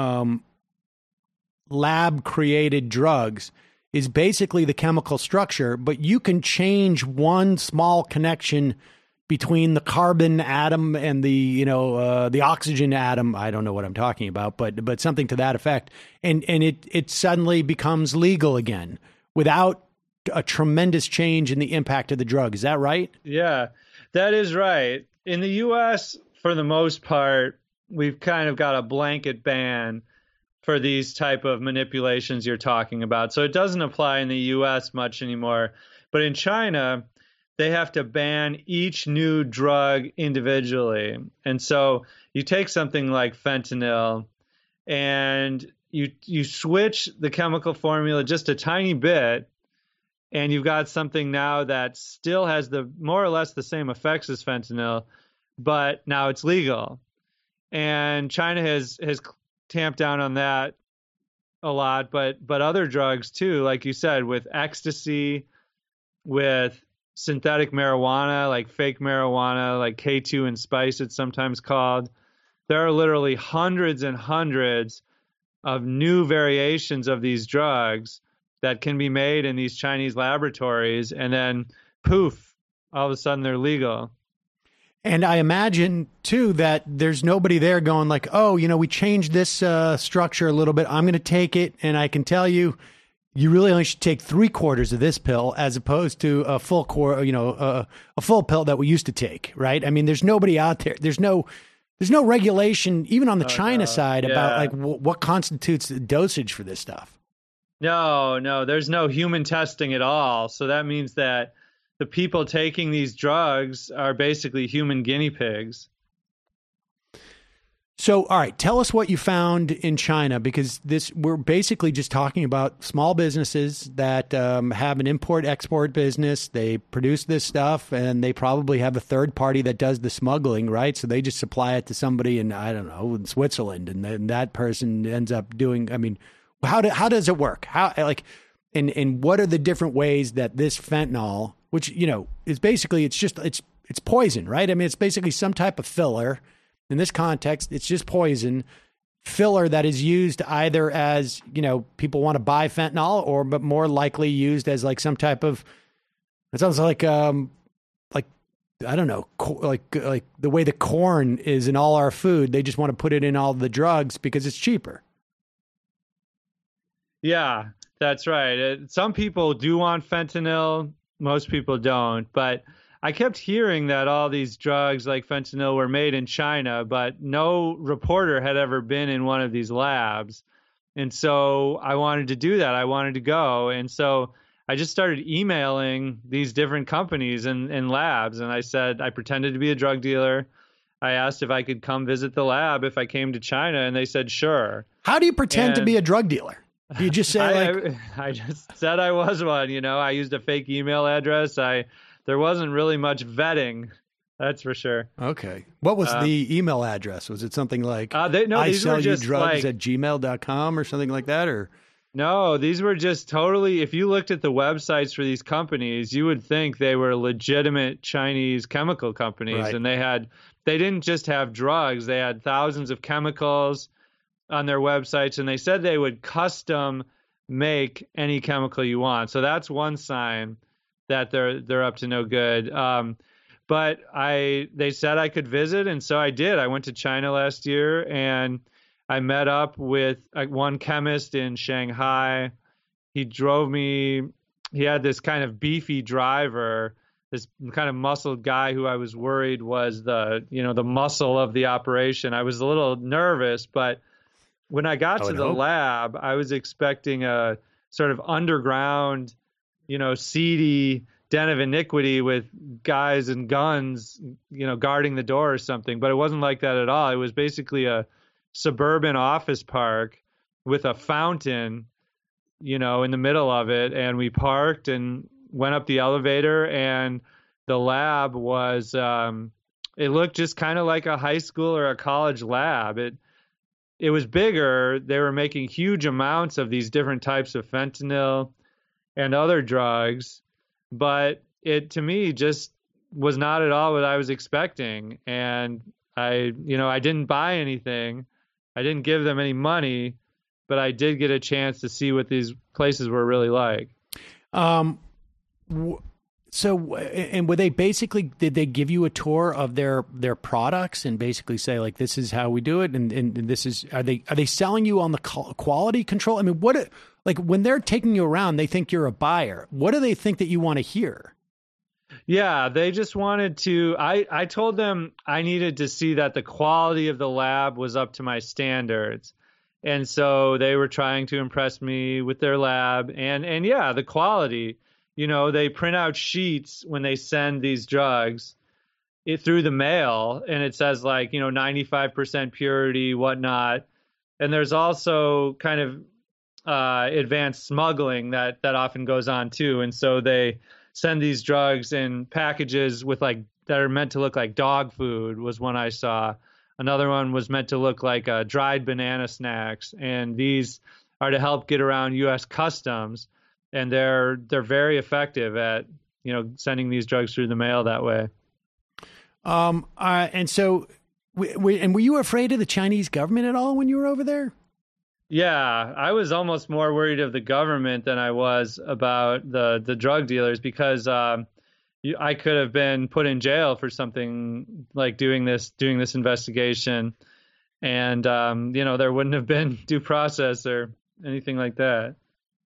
lab-created drugs, is basically the chemical structure, but you can change one small connection between the carbon atom and the oxygen atom. I don't know what I'm talking about, but something to that effect, and it suddenly becomes legal again without a tremendous change in the impact of the drug. Is that right? Yeah, that is right. In the U.S., for the most part, we've kind of got a blanket ban for these type of manipulations you're talking about. So it doesn't apply in the U.S. much anymore. But in China, they have to ban each new drug individually. And so you take something like fentanyl and you switch the chemical formula just a tiny bit, and you've got something now that still has the more or less the same effects as fentanyl, but now it's legal. And China has tamped down on that a lot, but other drugs too, like you said, with ecstasy, with synthetic marijuana, like fake marijuana, like K2 and spice, it's sometimes called. There are literally hundreds and hundreds of new variations of these drugs that can be made in these Chinese laboratories, and then poof, all of a sudden they're legal. And I imagine, too, that there's nobody there going like, oh, we changed this structure a little bit. I'm going to take it, and I can tell you, you really only should take 3/4 of this pill as opposed to a full a full pill that we used to take, right? I mean, there's nobody out there. There's no regulation, even on the China side, about like what constitutes the dosage for this stuff. No, there's no human testing at all. So that means that the people taking these drugs are basically human guinea pigs. So, all right, tell us what you found in China, because we're basically just talking about small businesses that have an import-export business. They produce this stuff, and they probably have a third party that does the smuggling, right? So they just supply it to somebody in, I don't know, in Switzerland, and then that person ends up doing. I mean, how does it work? And what are the different ways that this fentanyl, which is basically it's poison, right? I mean, it's basically some type of filler. In this context, it's just poison filler that is used either as, people want to buy fentanyl, but more likely used as like some type of, it sounds like I don't know, like the way the corn is in all our food. They just want to put it in all the drugs because it's cheaper. Yeah, that's right. Some people do want fentanyl. Most people don't, but I kept hearing that all these drugs like fentanyl were made in China, but no reporter had ever been in one of these labs. And so I wanted to do that. I wanted to go. And so I just started emailing these different companies and labs. And I pretended to be a drug dealer. I asked if I could come visit the lab if I came to China, and they said, sure. How do you pretend to be a drug dealer? Do you just say I just said I was one, I used a fake email address. There wasn't really much vetting, that's for sure. Okay. What was the email address? Was it something like I sell you drugs at gmail.com or something like that? Or no, these were just totally, if you looked at the websites for these companies, you would think they were legitimate Chinese chemical companies. Right. And they didn't just have drugs, they had thousands of chemicals on their websites, and they said they would custom make any chemical you want. So that's one sign that they're up to no good. But they said I could visit, and so I did. I went to China last year, and I met up with one chemist in Shanghai. He drove me. He had this kind of beefy driver, this kind of muscled guy who I was worried was the muscle of the operation. I was a little nervous, but when I got to the lab, I was expecting a sort of underground, seedy den of iniquity with guys and guns, guarding the door or something. But it wasn't like that at all. It was basically a suburban office park with a fountain, in the middle of it. And we parked and went up the elevator, and the lab was, it looked just kind of like a high school or a college lab. It was bigger. They were making huge amounts of these different types of fentanyl and other drugs, but it to me just was not at all what I was expecting. And I didn't buy anything. I didn't give them any money, but I did get a chance to see what these places were really like. So, and were they basically, did they give you a tour of their products and basically say like, this is how we do it? And this is, are they selling you on the quality control? I mean, like when they're taking you around, they think you're a buyer. What do they think that you want to hear? Yeah, they just wanted to, I told them I needed to see that the quality of the lab was up to my standards. And so they were trying to impress me with their lab and yeah, the quality. They print out sheets when they send these drugs through the mail, and it says 95% purity, whatnot. And there's also kind of advanced smuggling that often goes on too. And so they send these drugs in packages with that are meant to look like dog food was one I saw. Another one was meant to look like dried banana snacks. And these are to help get around U.S. customs. And they're very effective at, sending these drugs through the mail that way. And so, were you afraid of the Chinese government at all when you were over there? Yeah, I was almost more worried of the government than I was about the drug dealers because I could have been put in jail for something like doing this investigation, and there wouldn't have been due process or anything like that.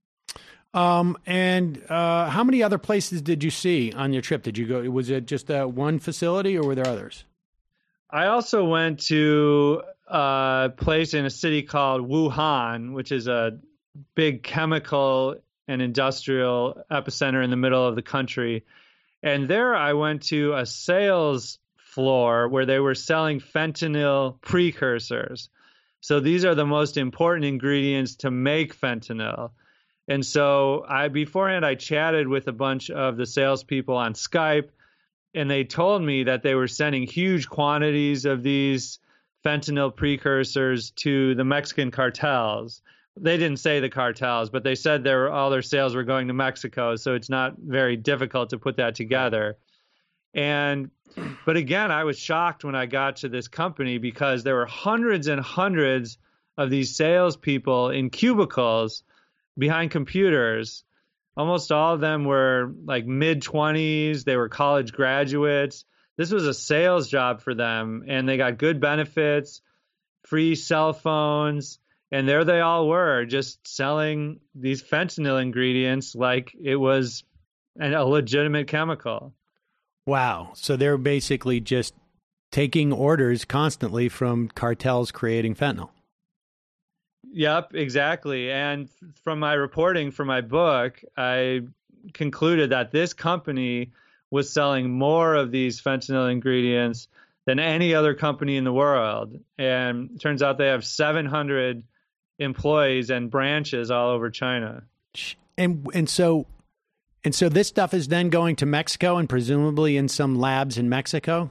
And how many other places did you see on your trip? Did you go? Was it just one facility, or were there others? I also went to a place in a city called Wuhan, which is a big chemical and industrial epicenter in the middle of the country. And there I went to a sales floor where they were selling fentanyl precursors. So these are the most important ingredients to make fentanyl. And so beforehand, I chatted with a bunch of the salespeople on Skype, and they told me that they were sending huge quantities of these fentanyl precursors to the Mexican cartels. They didn't say the cartels, but they said all their sales were going to Mexico, so it's not very difficult to put that together. But again, I was shocked when I got to this company because there were hundreds and hundreds of these salespeople in cubicles behind computers. Almost all of them were like mid-20s. They were college graduates. This was a sales job for them, and they got good benefits, free cell phones, and there they all were, just selling these fentanyl ingredients like it was a legitimate chemical. Wow. So they're basically just taking orders constantly from cartels creating fentanyl. Yep, exactly. And from my reporting for my book, I concluded that this company was selling more of these fentanyl ingredients than any other company in the world. And it turns out they have 700 employees and branches all over China. And so this stuff is then going to Mexico and presumably in some labs in Mexico?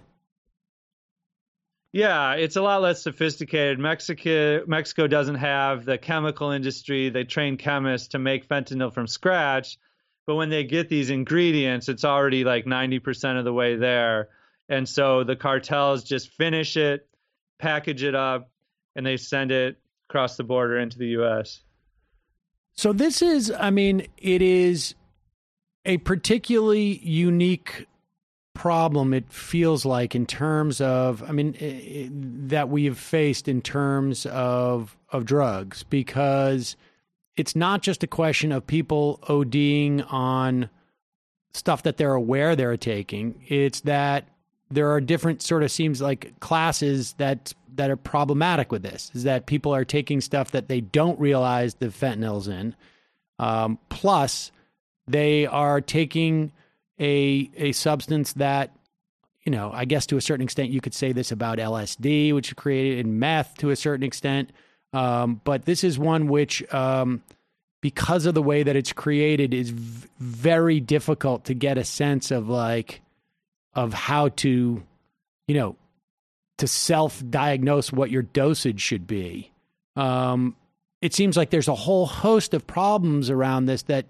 Yeah, it's a lot less sophisticated. Mexico doesn't have the chemical industry. They train chemists to make fentanyl from scratch. But when they get these ingredients, it's already like 90% of the way there. And so the cartels just finish it, package it up, and they send it across the border into the U.S. So this is, it is a particularly unique problem, it feels like, in terms of, that we have faced in terms of drugs, because it's not just a question of people ODing on stuff that they're aware they're taking. It's that there are different sort of seems like classes that are problematic with this, is that people are taking stuff that they don't realize the fentanyl's in. Plus, they are taking a substance that, I guess to a certain extent you could say this about LSD, which created in meth to a certain extent. But this is one which, because of the way that it's created, is very difficult to get a sense of how to, to self-diagnose what your dosage should be. It seems like there's a whole host of problems around this that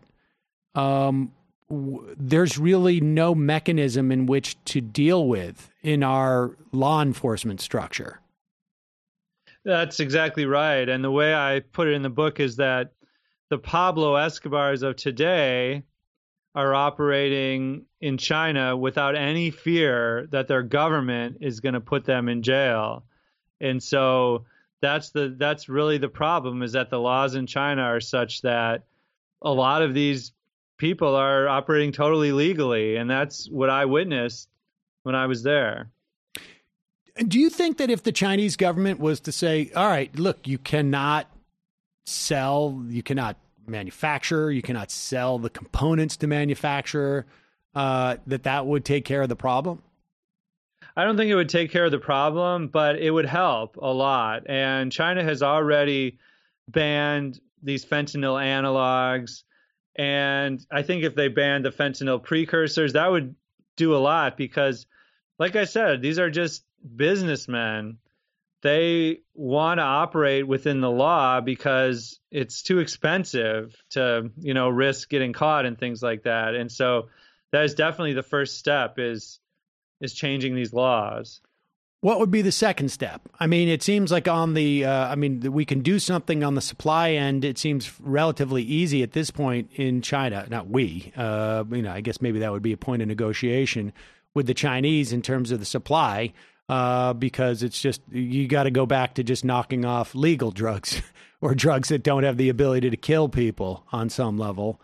there's really no mechanism in which to deal with in our law enforcement structure. That's exactly right. And the way I put it in the book is that the Pablo Escobars of today are operating in China without any fear that their government is going to put them in jail. And so that's really the problem, is that the laws in China are such that a lot of these people are operating totally legally. And that's what I witnessed when I was there. Do you think that if the Chinese government was to say, all right, look, you cannot sell, you cannot manufacture, you cannot sell the components to manufacture, that would take care of the problem? I don't think it would take care of the problem, but it would help a lot. And China has already banned these fentanyl analogs. And I think if they banned the fentanyl precursors, that would do a lot because, like I said, these are just businessmen. They want to operate within the law because it's too expensive to, risk getting caught and things like that. And so that is definitely the first step is changing these laws. What would be the second step? I mean, it seems like we can do something on the supply end. It seems relatively easy at this point in China. Not we, I guess maybe that would be a point of negotiation with the Chinese in terms of the supply, because it's just, you got to go back to just knocking off legal drugs or drugs that don't have the ability to kill people on some level.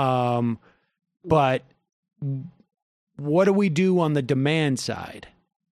But what do we do on the demand side?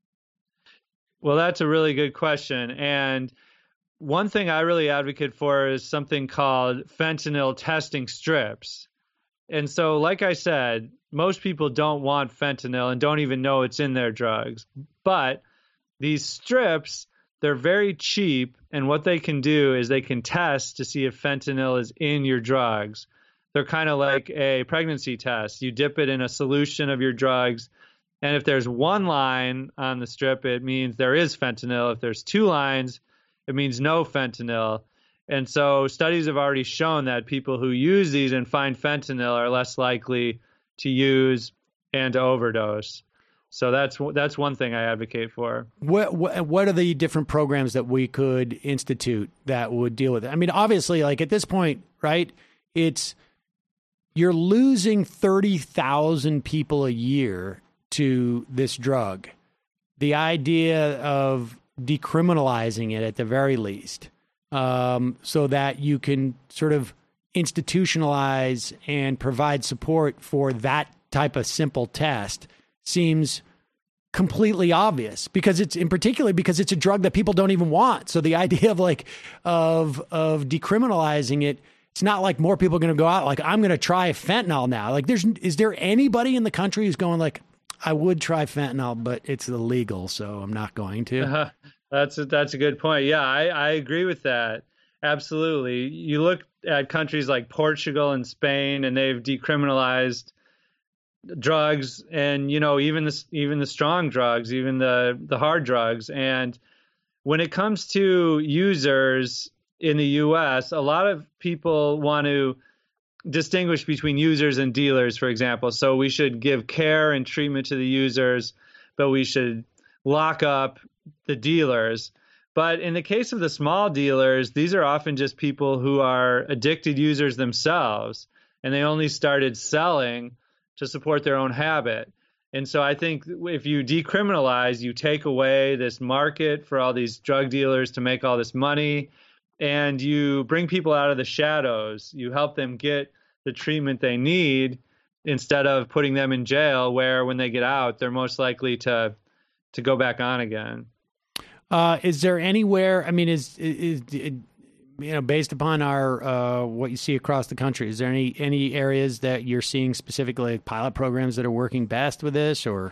Well, that's a really good question. And one thing I really advocate for is something called fentanyl testing strips. And so, like I said, most people don't want fentanyl and don't even know it's in their drugs. But these strips, they're very cheap. And what they can do is they can test to see if fentanyl is in your drugs. They're kind of like a pregnancy test. You dip it in a solution of your drugs. And if there's one line on the strip, it means there is fentanyl. If there's two lines, it means no fentanyl. And so studies have already shown that people who use these and find fentanyl are less likely to use and to overdose. So that's one thing I advocate for. What are the different programs that we could institute that would deal with it? I mean, obviously, like at this point, right, you're losing 30,000 people a year to this drug. The idea of decriminalizing it at the very least, so that you can sort of institutionalize and provide support for that type of simple test seems completely obvious because it's a drug that people don't even want. So the idea of decriminalizing it, it's not like more people are going to go out like, I'm going to try fentanyl now. Like is there anybody in the country who's going like, I would try fentanyl, but it's illegal, so I'm not going to. That's a good point. Yeah, I agree with that. Absolutely. You look at countries like Portugal and Spain, and they've decriminalized drugs, and even the strong drugs, even the hard drugs. And when it comes to users in the U.S., a lot of people want to distinguish between users and dealers, for example. So we should give care and treatment to the users, but we should lock up the dealers. But in the case of the small dealers, these are often just people who are addicted users themselves, and they only started selling to support their own habit. And so I think if you decriminalize, you take away this market for all these drug dealers to make all this money, and you bring people out of the shadows. You help them get the treatment they need instead of putting them in jail where when they get out, they're most likely to go back on again. Is there anywhere, I mean, is based upon our what you see across the country, is there any areas that you're seeing specifically like pilot programs that are working best with this or?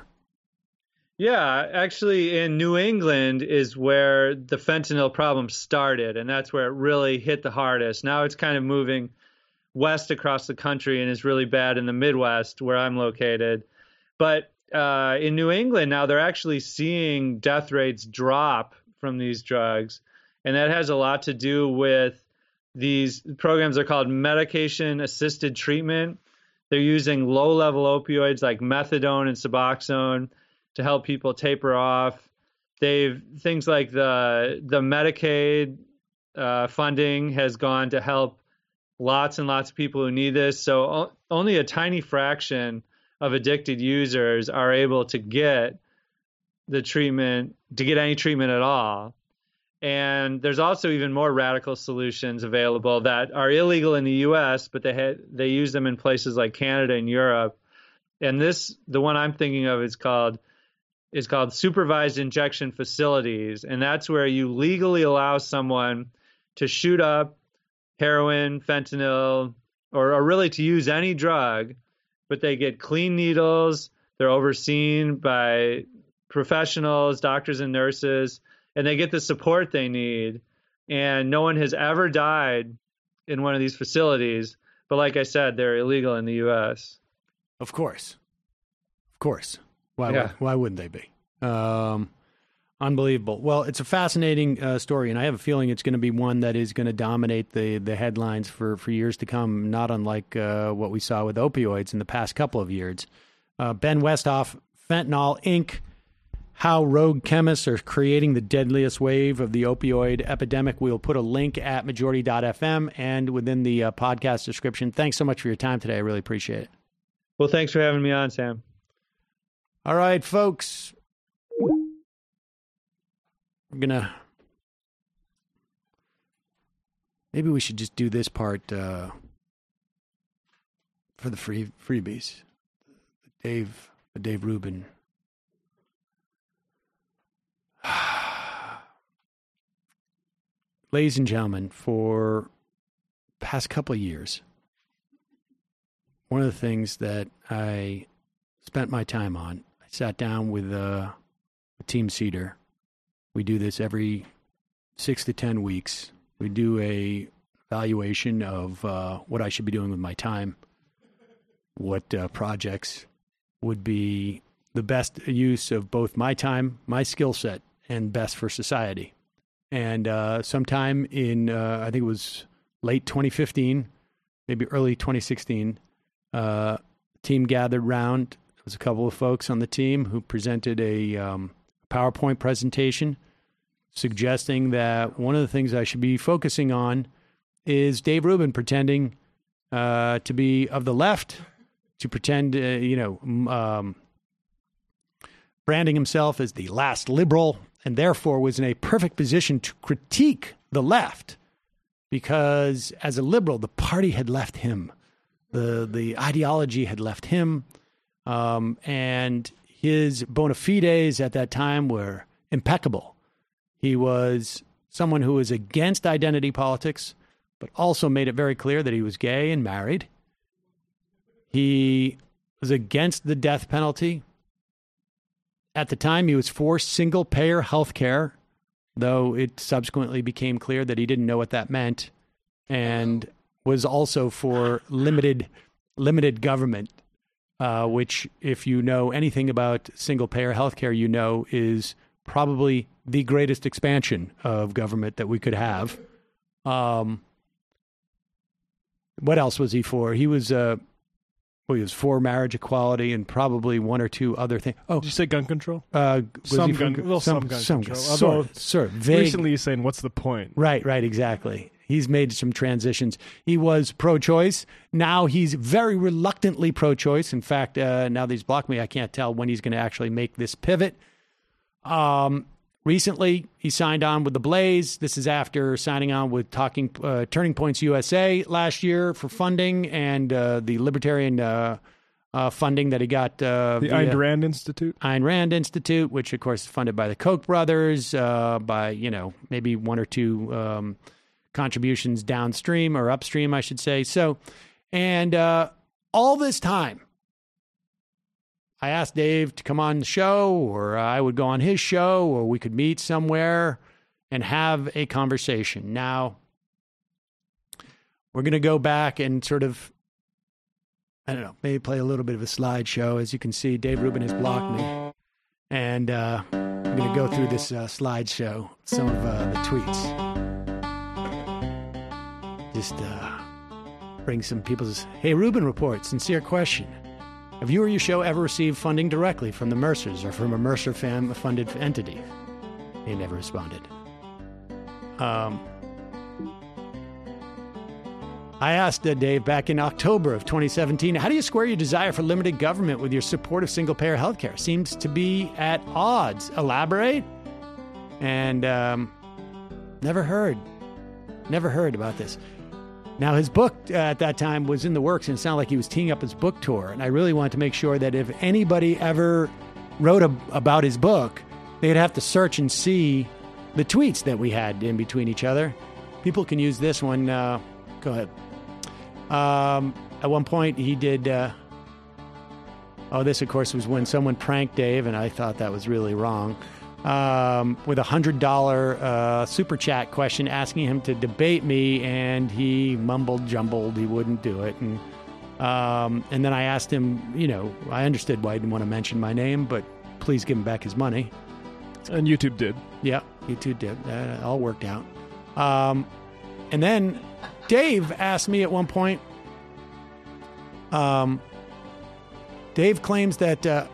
Yeah, actually in New England is where the fentanyl problem started, and that's where it really hit the hardest. Now it's kind of moving west across the country and is really bad in the Midwest where I'm located. But in New England now, they're actually seeing death rates drop from these drugs. And that has a lot to do with these programs. They're called medication-assisted treatment. They're using low-level opioids like methadone and Suboxone to help people taper off. Things like the Medicaid funding has gone to help lots and lots of people who need this. So only a tiny fraction of addicted users are able to get the treatment, to get any treatment at all. And there's also even more radical solutions available that are illegal in the U.S., but they use them in places like Canada and Europe. And the one I'm thinking of is called supervised injection facilities. And that's where you legally allow someone to shoot up heroin, fentanyl, or really to use any drug, but they get clean needles. They're overseen by professionals, doctors and nurses, and they get the support they need. And no one has ever died in one of these facilities. But like I said, they're illegal in the U.S. Of course. Why wouldn't they be? Unbelievable. Well, it's a fascinating story, and I have a feeling it's going to be one that is going to dominate the headlines for years to come, not unlike what we saw with opioids in the past couple of years. Ben Westhoff, Fentanyl Inc., How Rogue Chemists Are Creating the Deadliest Wave of the Opioid Epidemic. We'll put a link at majority.fm and within the podcast description. Thanks so much for your time today. I really appreciate it. Well, thanks for having me on, Sam. All right, folks. Maybe we should just do this part for the freebies. The Dave Rubin. Ladies and gentlemen, for the past couple of years, one of the things that I spent my time on, I sat down with Team Cedar. We do this every 6 to 10 weeks. We do a evaluation of what I should be doing with my time, what projects would be the best use of both my time, my skill set, and best for society. And sometime in, I think it was late 2015, maybe early 2016, team gathered round. There was a couple of folks on the team who presented a PowerPoint presentation suggesting that one of the things I should be focusing on is Dave Rubin pretending to be of the left, to pretend, branding himself as the last liberal, and therefore was in a perfect position to critique the left, because as a liberal, the party had left him. The ideology had left him, and his bona fides at that time were impeccable. He was someone who was against identity politics, but also made it very clear that he was gay and married. He was against the death penalty. At the time, he was for single-payer health care, though it subsequently became clear that he didn't know what that meant, and was also for limited government, which, if you know anything about single-payer health care, you know is probably the greatest expansion of government that we could have. What else was he for? He was for marriage equality and probably one or two other things. Oh, did you say gun control? Some gun control. Sort of vague. Recently, he's saying, "What's the point?" Right, exactly. He's made some transitions. He was pro-choice. Now he's very reluctantly pro-choice. In fact, now that he's blocked me, I can't tell when he's going to actually make this pivot. Recently, he signed on with the Blaze. This is after signing on with Turning Points USA last year for funding, and the libertarian funding that he got. The Ayn Rand Institute? Ayn Rand Institute, which, of course, is funded by the Koch brothers, by, maybe one or two contributions downstream or upstream, I should say. So, and all this time, I asked Dave to come on the show, or I would go on his show, or we could meet somewhere and have a conversation. Now, we're going to go back and sort of, I don't know, maybe play a little bit of a slideshow. As you can see, Dave Rubin has blocked me. And I'm going to go through this slideshow, some of the tweets. Just bring some people's, "Hey, Rubin report, sincere question. Have you or your show ever received funding directly from the Mercers or from a Mercer-funded entity?" He never responded. I asked Dave back in October of 2017, how do you square your desire for limited government with your support of single-payer healthcare? Seems to be at odds. Elaborate? And never heard about this. Now, his book at that time was in the works, and it sounded like he was teeing up his book tour. And I really wanted to make sure that if anybody ever wrote about his book, they'd have to search and see the tweets that we had in between each other. People can use this one. Go ahead. At one point, he did... this, of course, was when someone pranked Dave, and I thought that was really wrong. with a $100 super chat question asking him to debate me, and he jumbled. He wouldn't do it. And then I asked him, I understood why he didn't want to mention my name, but please give him back his money. And YouTube did. Yeah, YouTube did. That all worked out. And then Dave asked me at one point, Dave claims that...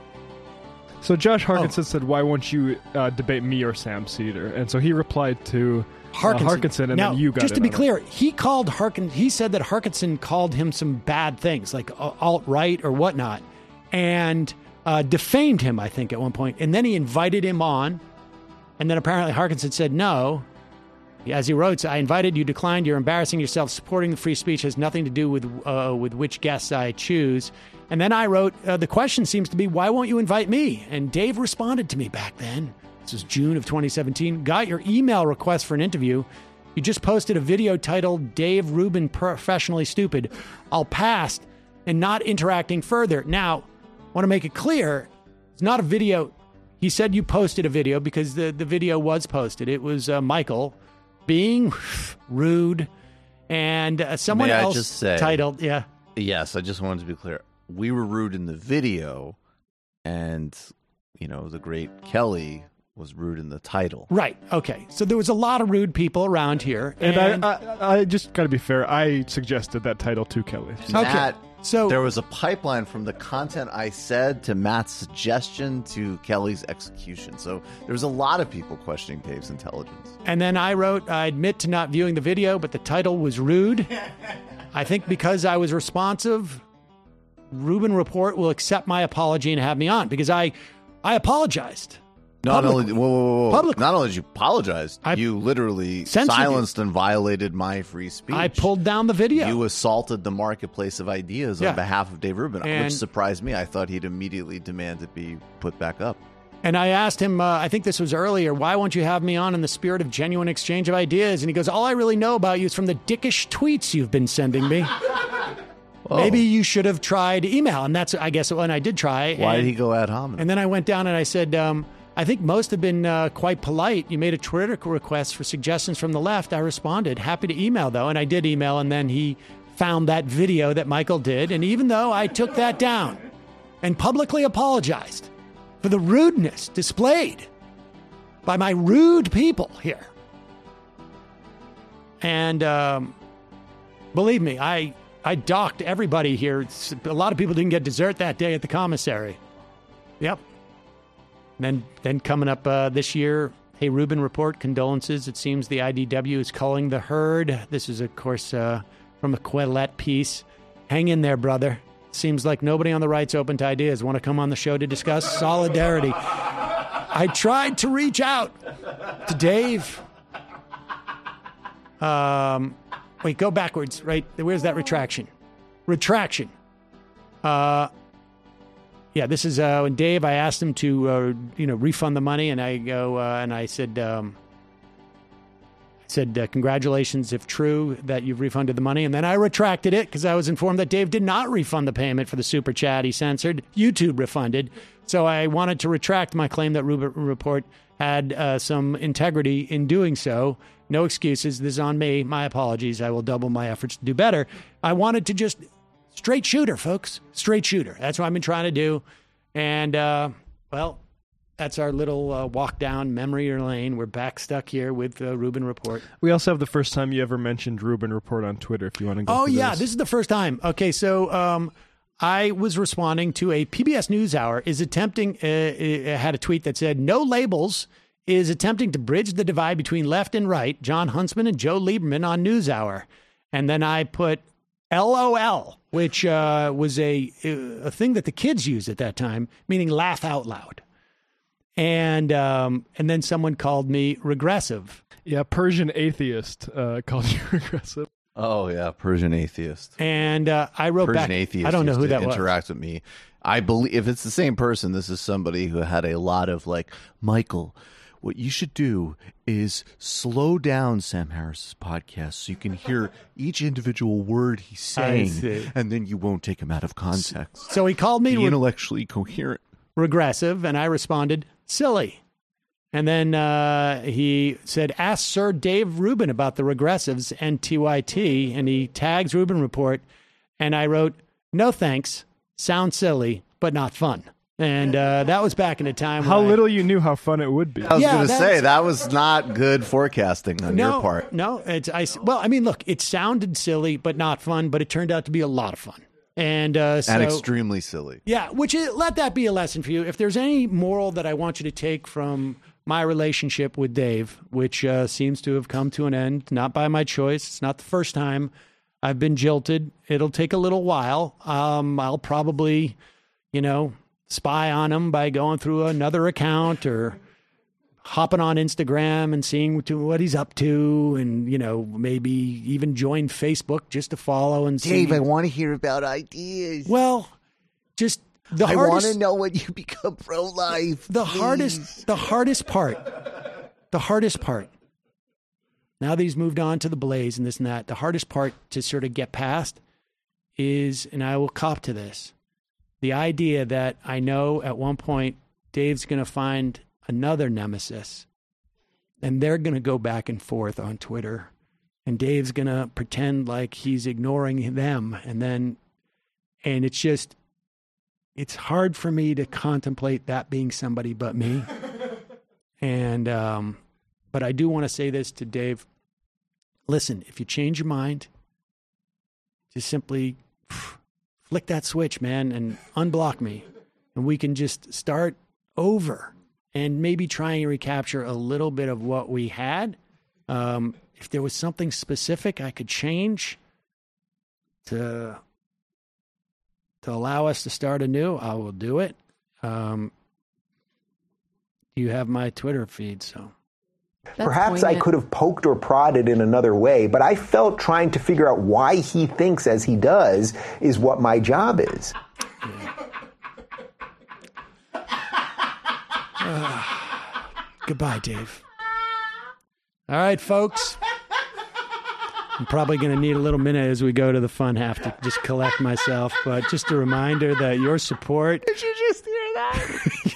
So Josh Harkinson said, why won't you debate me or Sam Cedar? And so he replied to Harkinson, and now, then you got just it to be on clear, he said that Harkinson called him some bad things, like alt-right or whatnot, and defamed him, I think, at one point. And then he invited him on, and then apparently Harkinson said no. As he wrote, I invited, you declined, you're embarrassing yourself, supporting the free speech has nothing to do with which guests I choose. And then I wrote, the question seems to be, why won't you invite me? And Dave responded to me back then. This was June of 2017. Got your email request for an interview. You just posted a video titled Dave Rubin Professionally Stupid. I'll pass and not interacting further. Now, I want to make it clear, it's not a video. He said you posted a video because the video was posted. It was Michael being rude, and someone May I else just say, titled, yeah. Yes, I just wanted to be clear. We were rude in the video, and, the great Kelly was rude in the title. Right, okay. So there was a lot of rude people around here. And I just got to be fair, I suggested that title to Kelly. Matt, so there was a pipeline from the content I said to Matt's suggestion to Kelly's execution. So there was a lot of people questioning Dave's intelligence. And then I wrote, I admit to not viewing the video, but the title was rude. I think because I was responsive, Rubin Report will accept my apology and have me on, because I apologized. Not only, whoa. Publicly. Not only did you apologize, you literally silenced and violated my free speech. I pulled down the video. You assaulted the marketplace of ideas on behalf of Dave Rubin, which surprised me. I thought he'd immediately demand it be put back up. And I asked him, I think this was earlier, why won't you have me on in the spirit of genuine exchange of ideas? And he goes, all I really know about you is from the dickish tweets you've been sending me. Maybe you should have tried email. And that's, I guess, when I did try. Why did he go ad hominem? And then I went down and I said, I think most have been quite polite. You made a Twitter request for suggestions from the left. I responded, happy to email, though. And I did email, and then he found that video that Michael did. And even though I took that down and publicly apologized for the rudeness displayed by my rude people here. And believe me, I docked everybody here. A lot of people didn't get dessert that day at the commissary. Yep. And then coming up this year, hey, Rubin Report, condolences. It seems the IDW is culling the herd. This is, of course, from a Quillette piece. Hang in there, brother. Seems like nobody on the right's open to ideas. Want to come on the show to discuss solidarity? I tried to reach out to Dave. Wait, go backwards, right? Where's that retraction? Retraction. Yeah, this is when Dave, I asked him to, refund the money, and I go, and I said, congratulations, if true, that you've refunded the money. And then I retracted it because I was informed that Dave did not refund the payment for the super chat he censored. YouTube refunded. So I wanted to retract my claim that Rubin Report had some integrity in doing so. No excuses. This is on me. My apologies. I will double my efforts to do better. I wanted to just straight shooter, folks. Straight shooter. That's what I've been trying to do. And, that's our little walk down memory lane. We're back stuck here with Rubin Report. We also have the first time you ever mentioned Rubin Report on Twitter, if you want to go through this is the first time. Okay, so I was responding to a PBS NewsHour is attempting, had a tweet that said, no labels is attempting to bridge the divide between left and right, John Huntsman and Joe Lieberman on NewsHour. And then I put LOL, which was a thing that the kids used at that time, meaning laugh out loud. And then someone called me regressive. Yeah, Persian atheist called you regressive. Oh yeah, Persian atheist. And I wrote Persian back. Atheist I don't know who that was. Interact with me. I believe if it's the same person, this is somebody who had a lot of Michael. What you should do is slow down Sam Harris's podcast so you can hear each individual word he's saying, and then you won't take him out of context. So he called me intellectually coherent. Regressive, and I responded, silly. And then he said, ask Sir Dave Rubin about the regressives and TYT. And he tags Rubin Report. And I wrote, no thanks. Sounds silly, but not fun. And that was back in the time. How little you knew how fun it would be. I was going to say, that was not good forecasting on your part. No, I mean, look, it sounded silly, but not fun, but it turned out to be a lot of fun. And extremely silly. Yeah, let that be a lesson for you. If there's any moral that I want you to take from my relationship with Dave, which seems to have come to an end, not by my choice. It's not the first time I've been jilted. It'll take a little while. I'll probably, spy on him by going through another account or hopping on Instagram and seeing what he's up to, and maybe even join Facebook just to follow and see. Dave, I want to hear about ideas. Well, just I want to know when you become pro-life. The hardest part. Now that he's moved on to the Blaze and this and that, the hardest part to sort of get past is, and I will cop to this, the idea that I know at one point Dave's going to find another nemesis, and they're going to go back and forth on Twitter, and Dave's going to pretend like he's ignoring them, and it's hard for me to contemplate that being somebody but me. And but I do want to say this to Dave. Listen, if you change your mind, just simply flick that switch, man, and unblock me, and we can just start over and maybe try and recapture a little bit of what we had. If there was something specific I could change to allow us to start anew, I will do it. You have my Twitter feed, so. Perhaps I could have poked or prodded in another way, but I felt trying to figure out why he thinks as he does is what my job is. Goodbye, Dave. All right, folks. I'm probably going to need a little minute as we go to the fun half to just collect myself, but just a reminder that your support... Did you just hear that?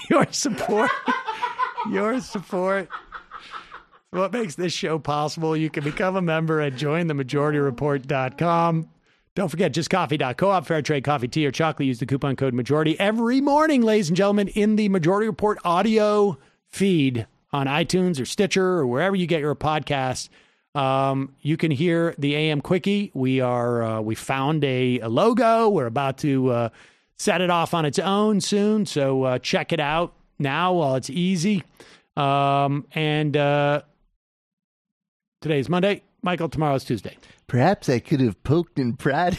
Your support... What makes this show possible? You can become a member at jointhemajorityreport.com. Don't forget, justcoffee.coop, fair trade coffee, tea, or chocolate. Use the coupon code majority every morning, ladies and gentlemen, in the Majority Report audio feed on iTunes or Stitcher or wherever you get your podcasts. You can hear the AM Quickie. We found a logo. We're about to set it off on its own soon. So check it out now while it's easy. Today's Monday. Michael, tomorrow's Tuesday. Perhaps I could have poked and prodded.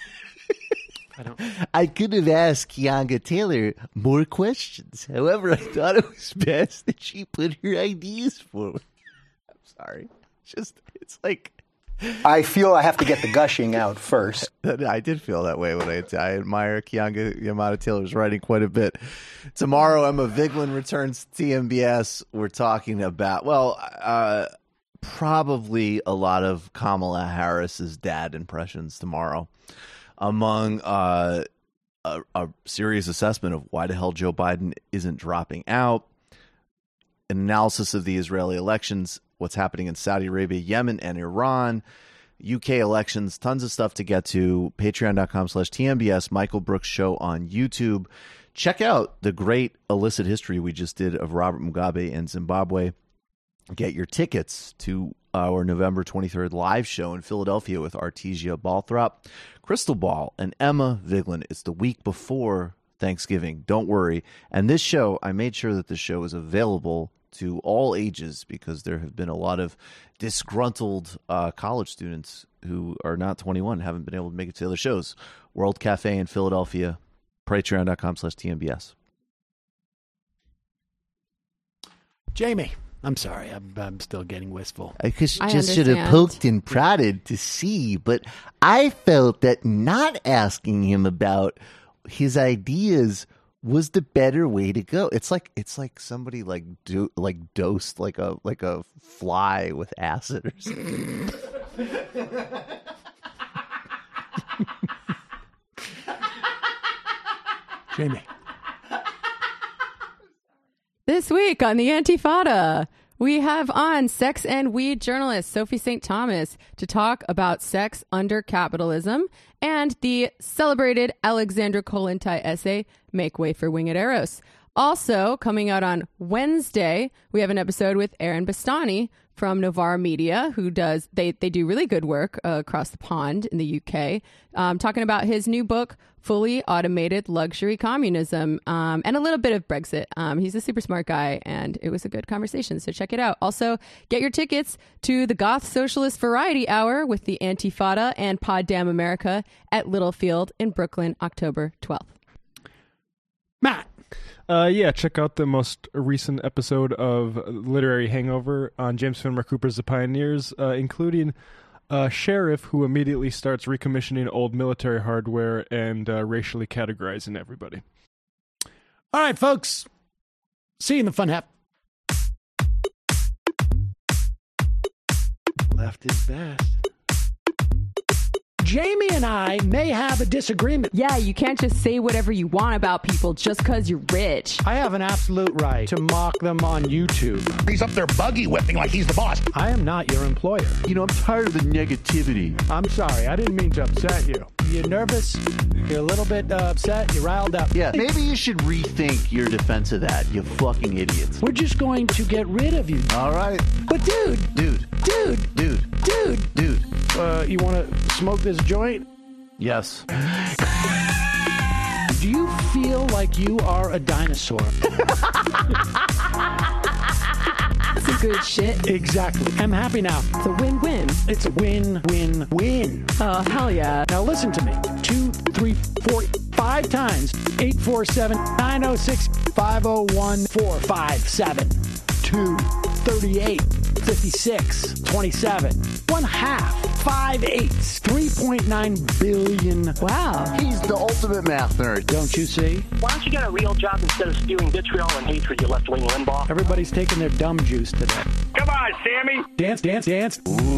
I could have asked Keonga Taylor more questions. However, I thought it was best that she put her ideas forward. I'm sorry. It's like... I feel I have to get the gushing out first. I did feel that way when I admire Keonga Yamada Taylor's writing quite a bit. Tomorrow, Emma Vigeland returns to TMBS. We're talking about, probably a lot of Kamala Harris's dad impressions tomorrow, among a serious assessment of why the hell Joe Biden isn't dropping out, an analysis of the Israeli elections, what's happening in Saudi Arabia, Yemen, and Iran, UK elections, tons of stuff to get to. Patreon.com/TMBS, Michael Brooks Show on YouTube. Check out the great illicit history we just did of Robert Mugabe in Zimbabwe. Get your tickets to our November 23rd live show in Philadelphia with Artesia Balthrop, Crystal Ball, and Emma Vigeland. It's the week before Thanksgiving. Don't worry. And this show, I made sure that the show is available to all ages because there have been a lot of disgruntled college students who are not 21 and haven't been able to make it to other shows. World Cafe in Philadelphia, patreon.com/TMBS. Jamie. I'm sorry. I'm still getting wistful. I just should have poked and prodded to see, but I felt that not asking him about his ideas was the better way to go. It's like somebody dosed like a fly with acid or something. Jamie. This week on the Antifada, we have on sex and weed journalist Sophie St. Thomas to talk about sex under capitalism and the celebrated Alexandra Kollontai essay, Make Way for Winged Eros. Also, coming out on Wednesday, we have an episode with Aaron Bastani from Novara Media, who does, they do really good work across the pond in the UK, talking about his new book, Fully Automated Luxury Communism, and a little bit of Brexit. He's a super smart guy, and it was a good conversation, so check it out. Also, get your tickets to the Goth Socialist Variety Hour with the Antifada and Pod Damn America at Littlefield in Brooklyn, October 12th. Matt. Yeah, check out the most recent episode of Literary Hangover on James Fenimore Cooper's The Pioneers, including a sheriff who immediately starts recommissioning old military hardware and racially categorizing everybody. All right, folks. See you in the fun half. Left is best. Jamie and I may have a disagreement. Yeah, you can't just say whatever you want about people just because you're rich. I have an absolute right to mock them on YouTube. He's up there buggy whipping like he's the boss. I am not your employer. You know, I'm tired of the negativity. I'm sorry. I didn't mean to upset you. You're nervous? You're a little bit upset? You're riled up? Yeah, maybe you should rethink your defense of that, you fucking idiots. We're just going to get rid of you. All right. But dude. You want to smoke this joint? Yes. Do you feel like you are a dinosaur? That's some good shit. Exactly. I'm happy now. It's a win-win. It's a win-win-win. Oh, hell yeah. Now listen to me. 2, 3, 4, 5 times. 847-906-501-457-238-56-27. 1 half. 5 eighths. 3.9 billion. Wow. He's the ultimate math nerd. Don't you see? Why don't you get a real job instead of spewing vitriol and hatred, you left-wing Limbaugh? Everybody's taking their dumb juice today. Come on, Sammy. Dance, dance, dance.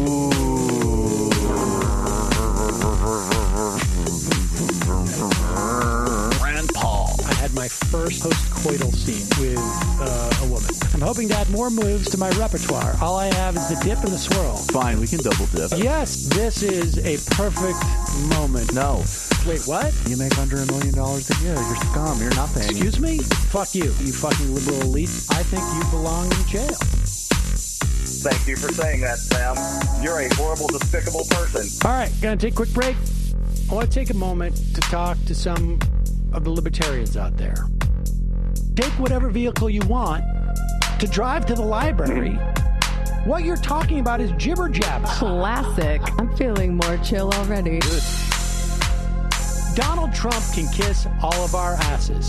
Rand Paul. I had my first post-coital scene with a woman. I'm hoping to add more moves to my repertoire. All I have is the dip and the swirl. Fine, we can double dip. Yes, this is a perfect moment. No. Wait, what? You make under $1 million a year. You're scum. You're nothing. Excuse me? Fuck you, you fucking liberal elite. I think you belong in jail. Thank you for saying that, Sam. You're a horrible, despicable person. All right, gonna take a quick break. I want to take a moment to talk to some of the libertarians out there. Take whatever vehicle you want to drive to the library. What you're talking about is jibber jabber. Classic. I'm feeling more chill already. Good. Donald Trump can kiss all of our asses.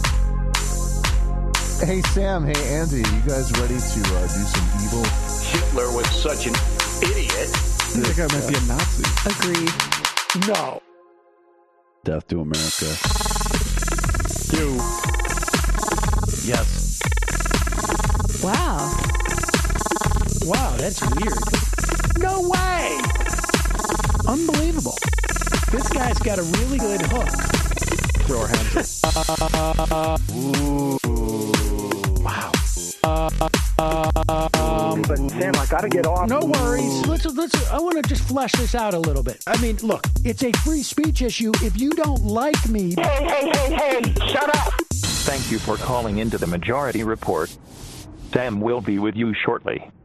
Hey, Sam. Hey, Andy. You guys ready to do some evil? Hitler was such an idiot. That guy might be a Nazi. Agreed. No. Death to America. Do. Yes. Wow. Wow, that's weird. No way! Unbelievable. This guy's got a really good hook. Throw our hands up. Ooh. Wow. But Sam, I gotta get off. No worries. Let's. I want to just flesh this out a little bit. I mean, look, it's a free speech issue. If you don't like me, Hey, shut up. Thank you for calling into the Majority Report. Sam will be with you shortly.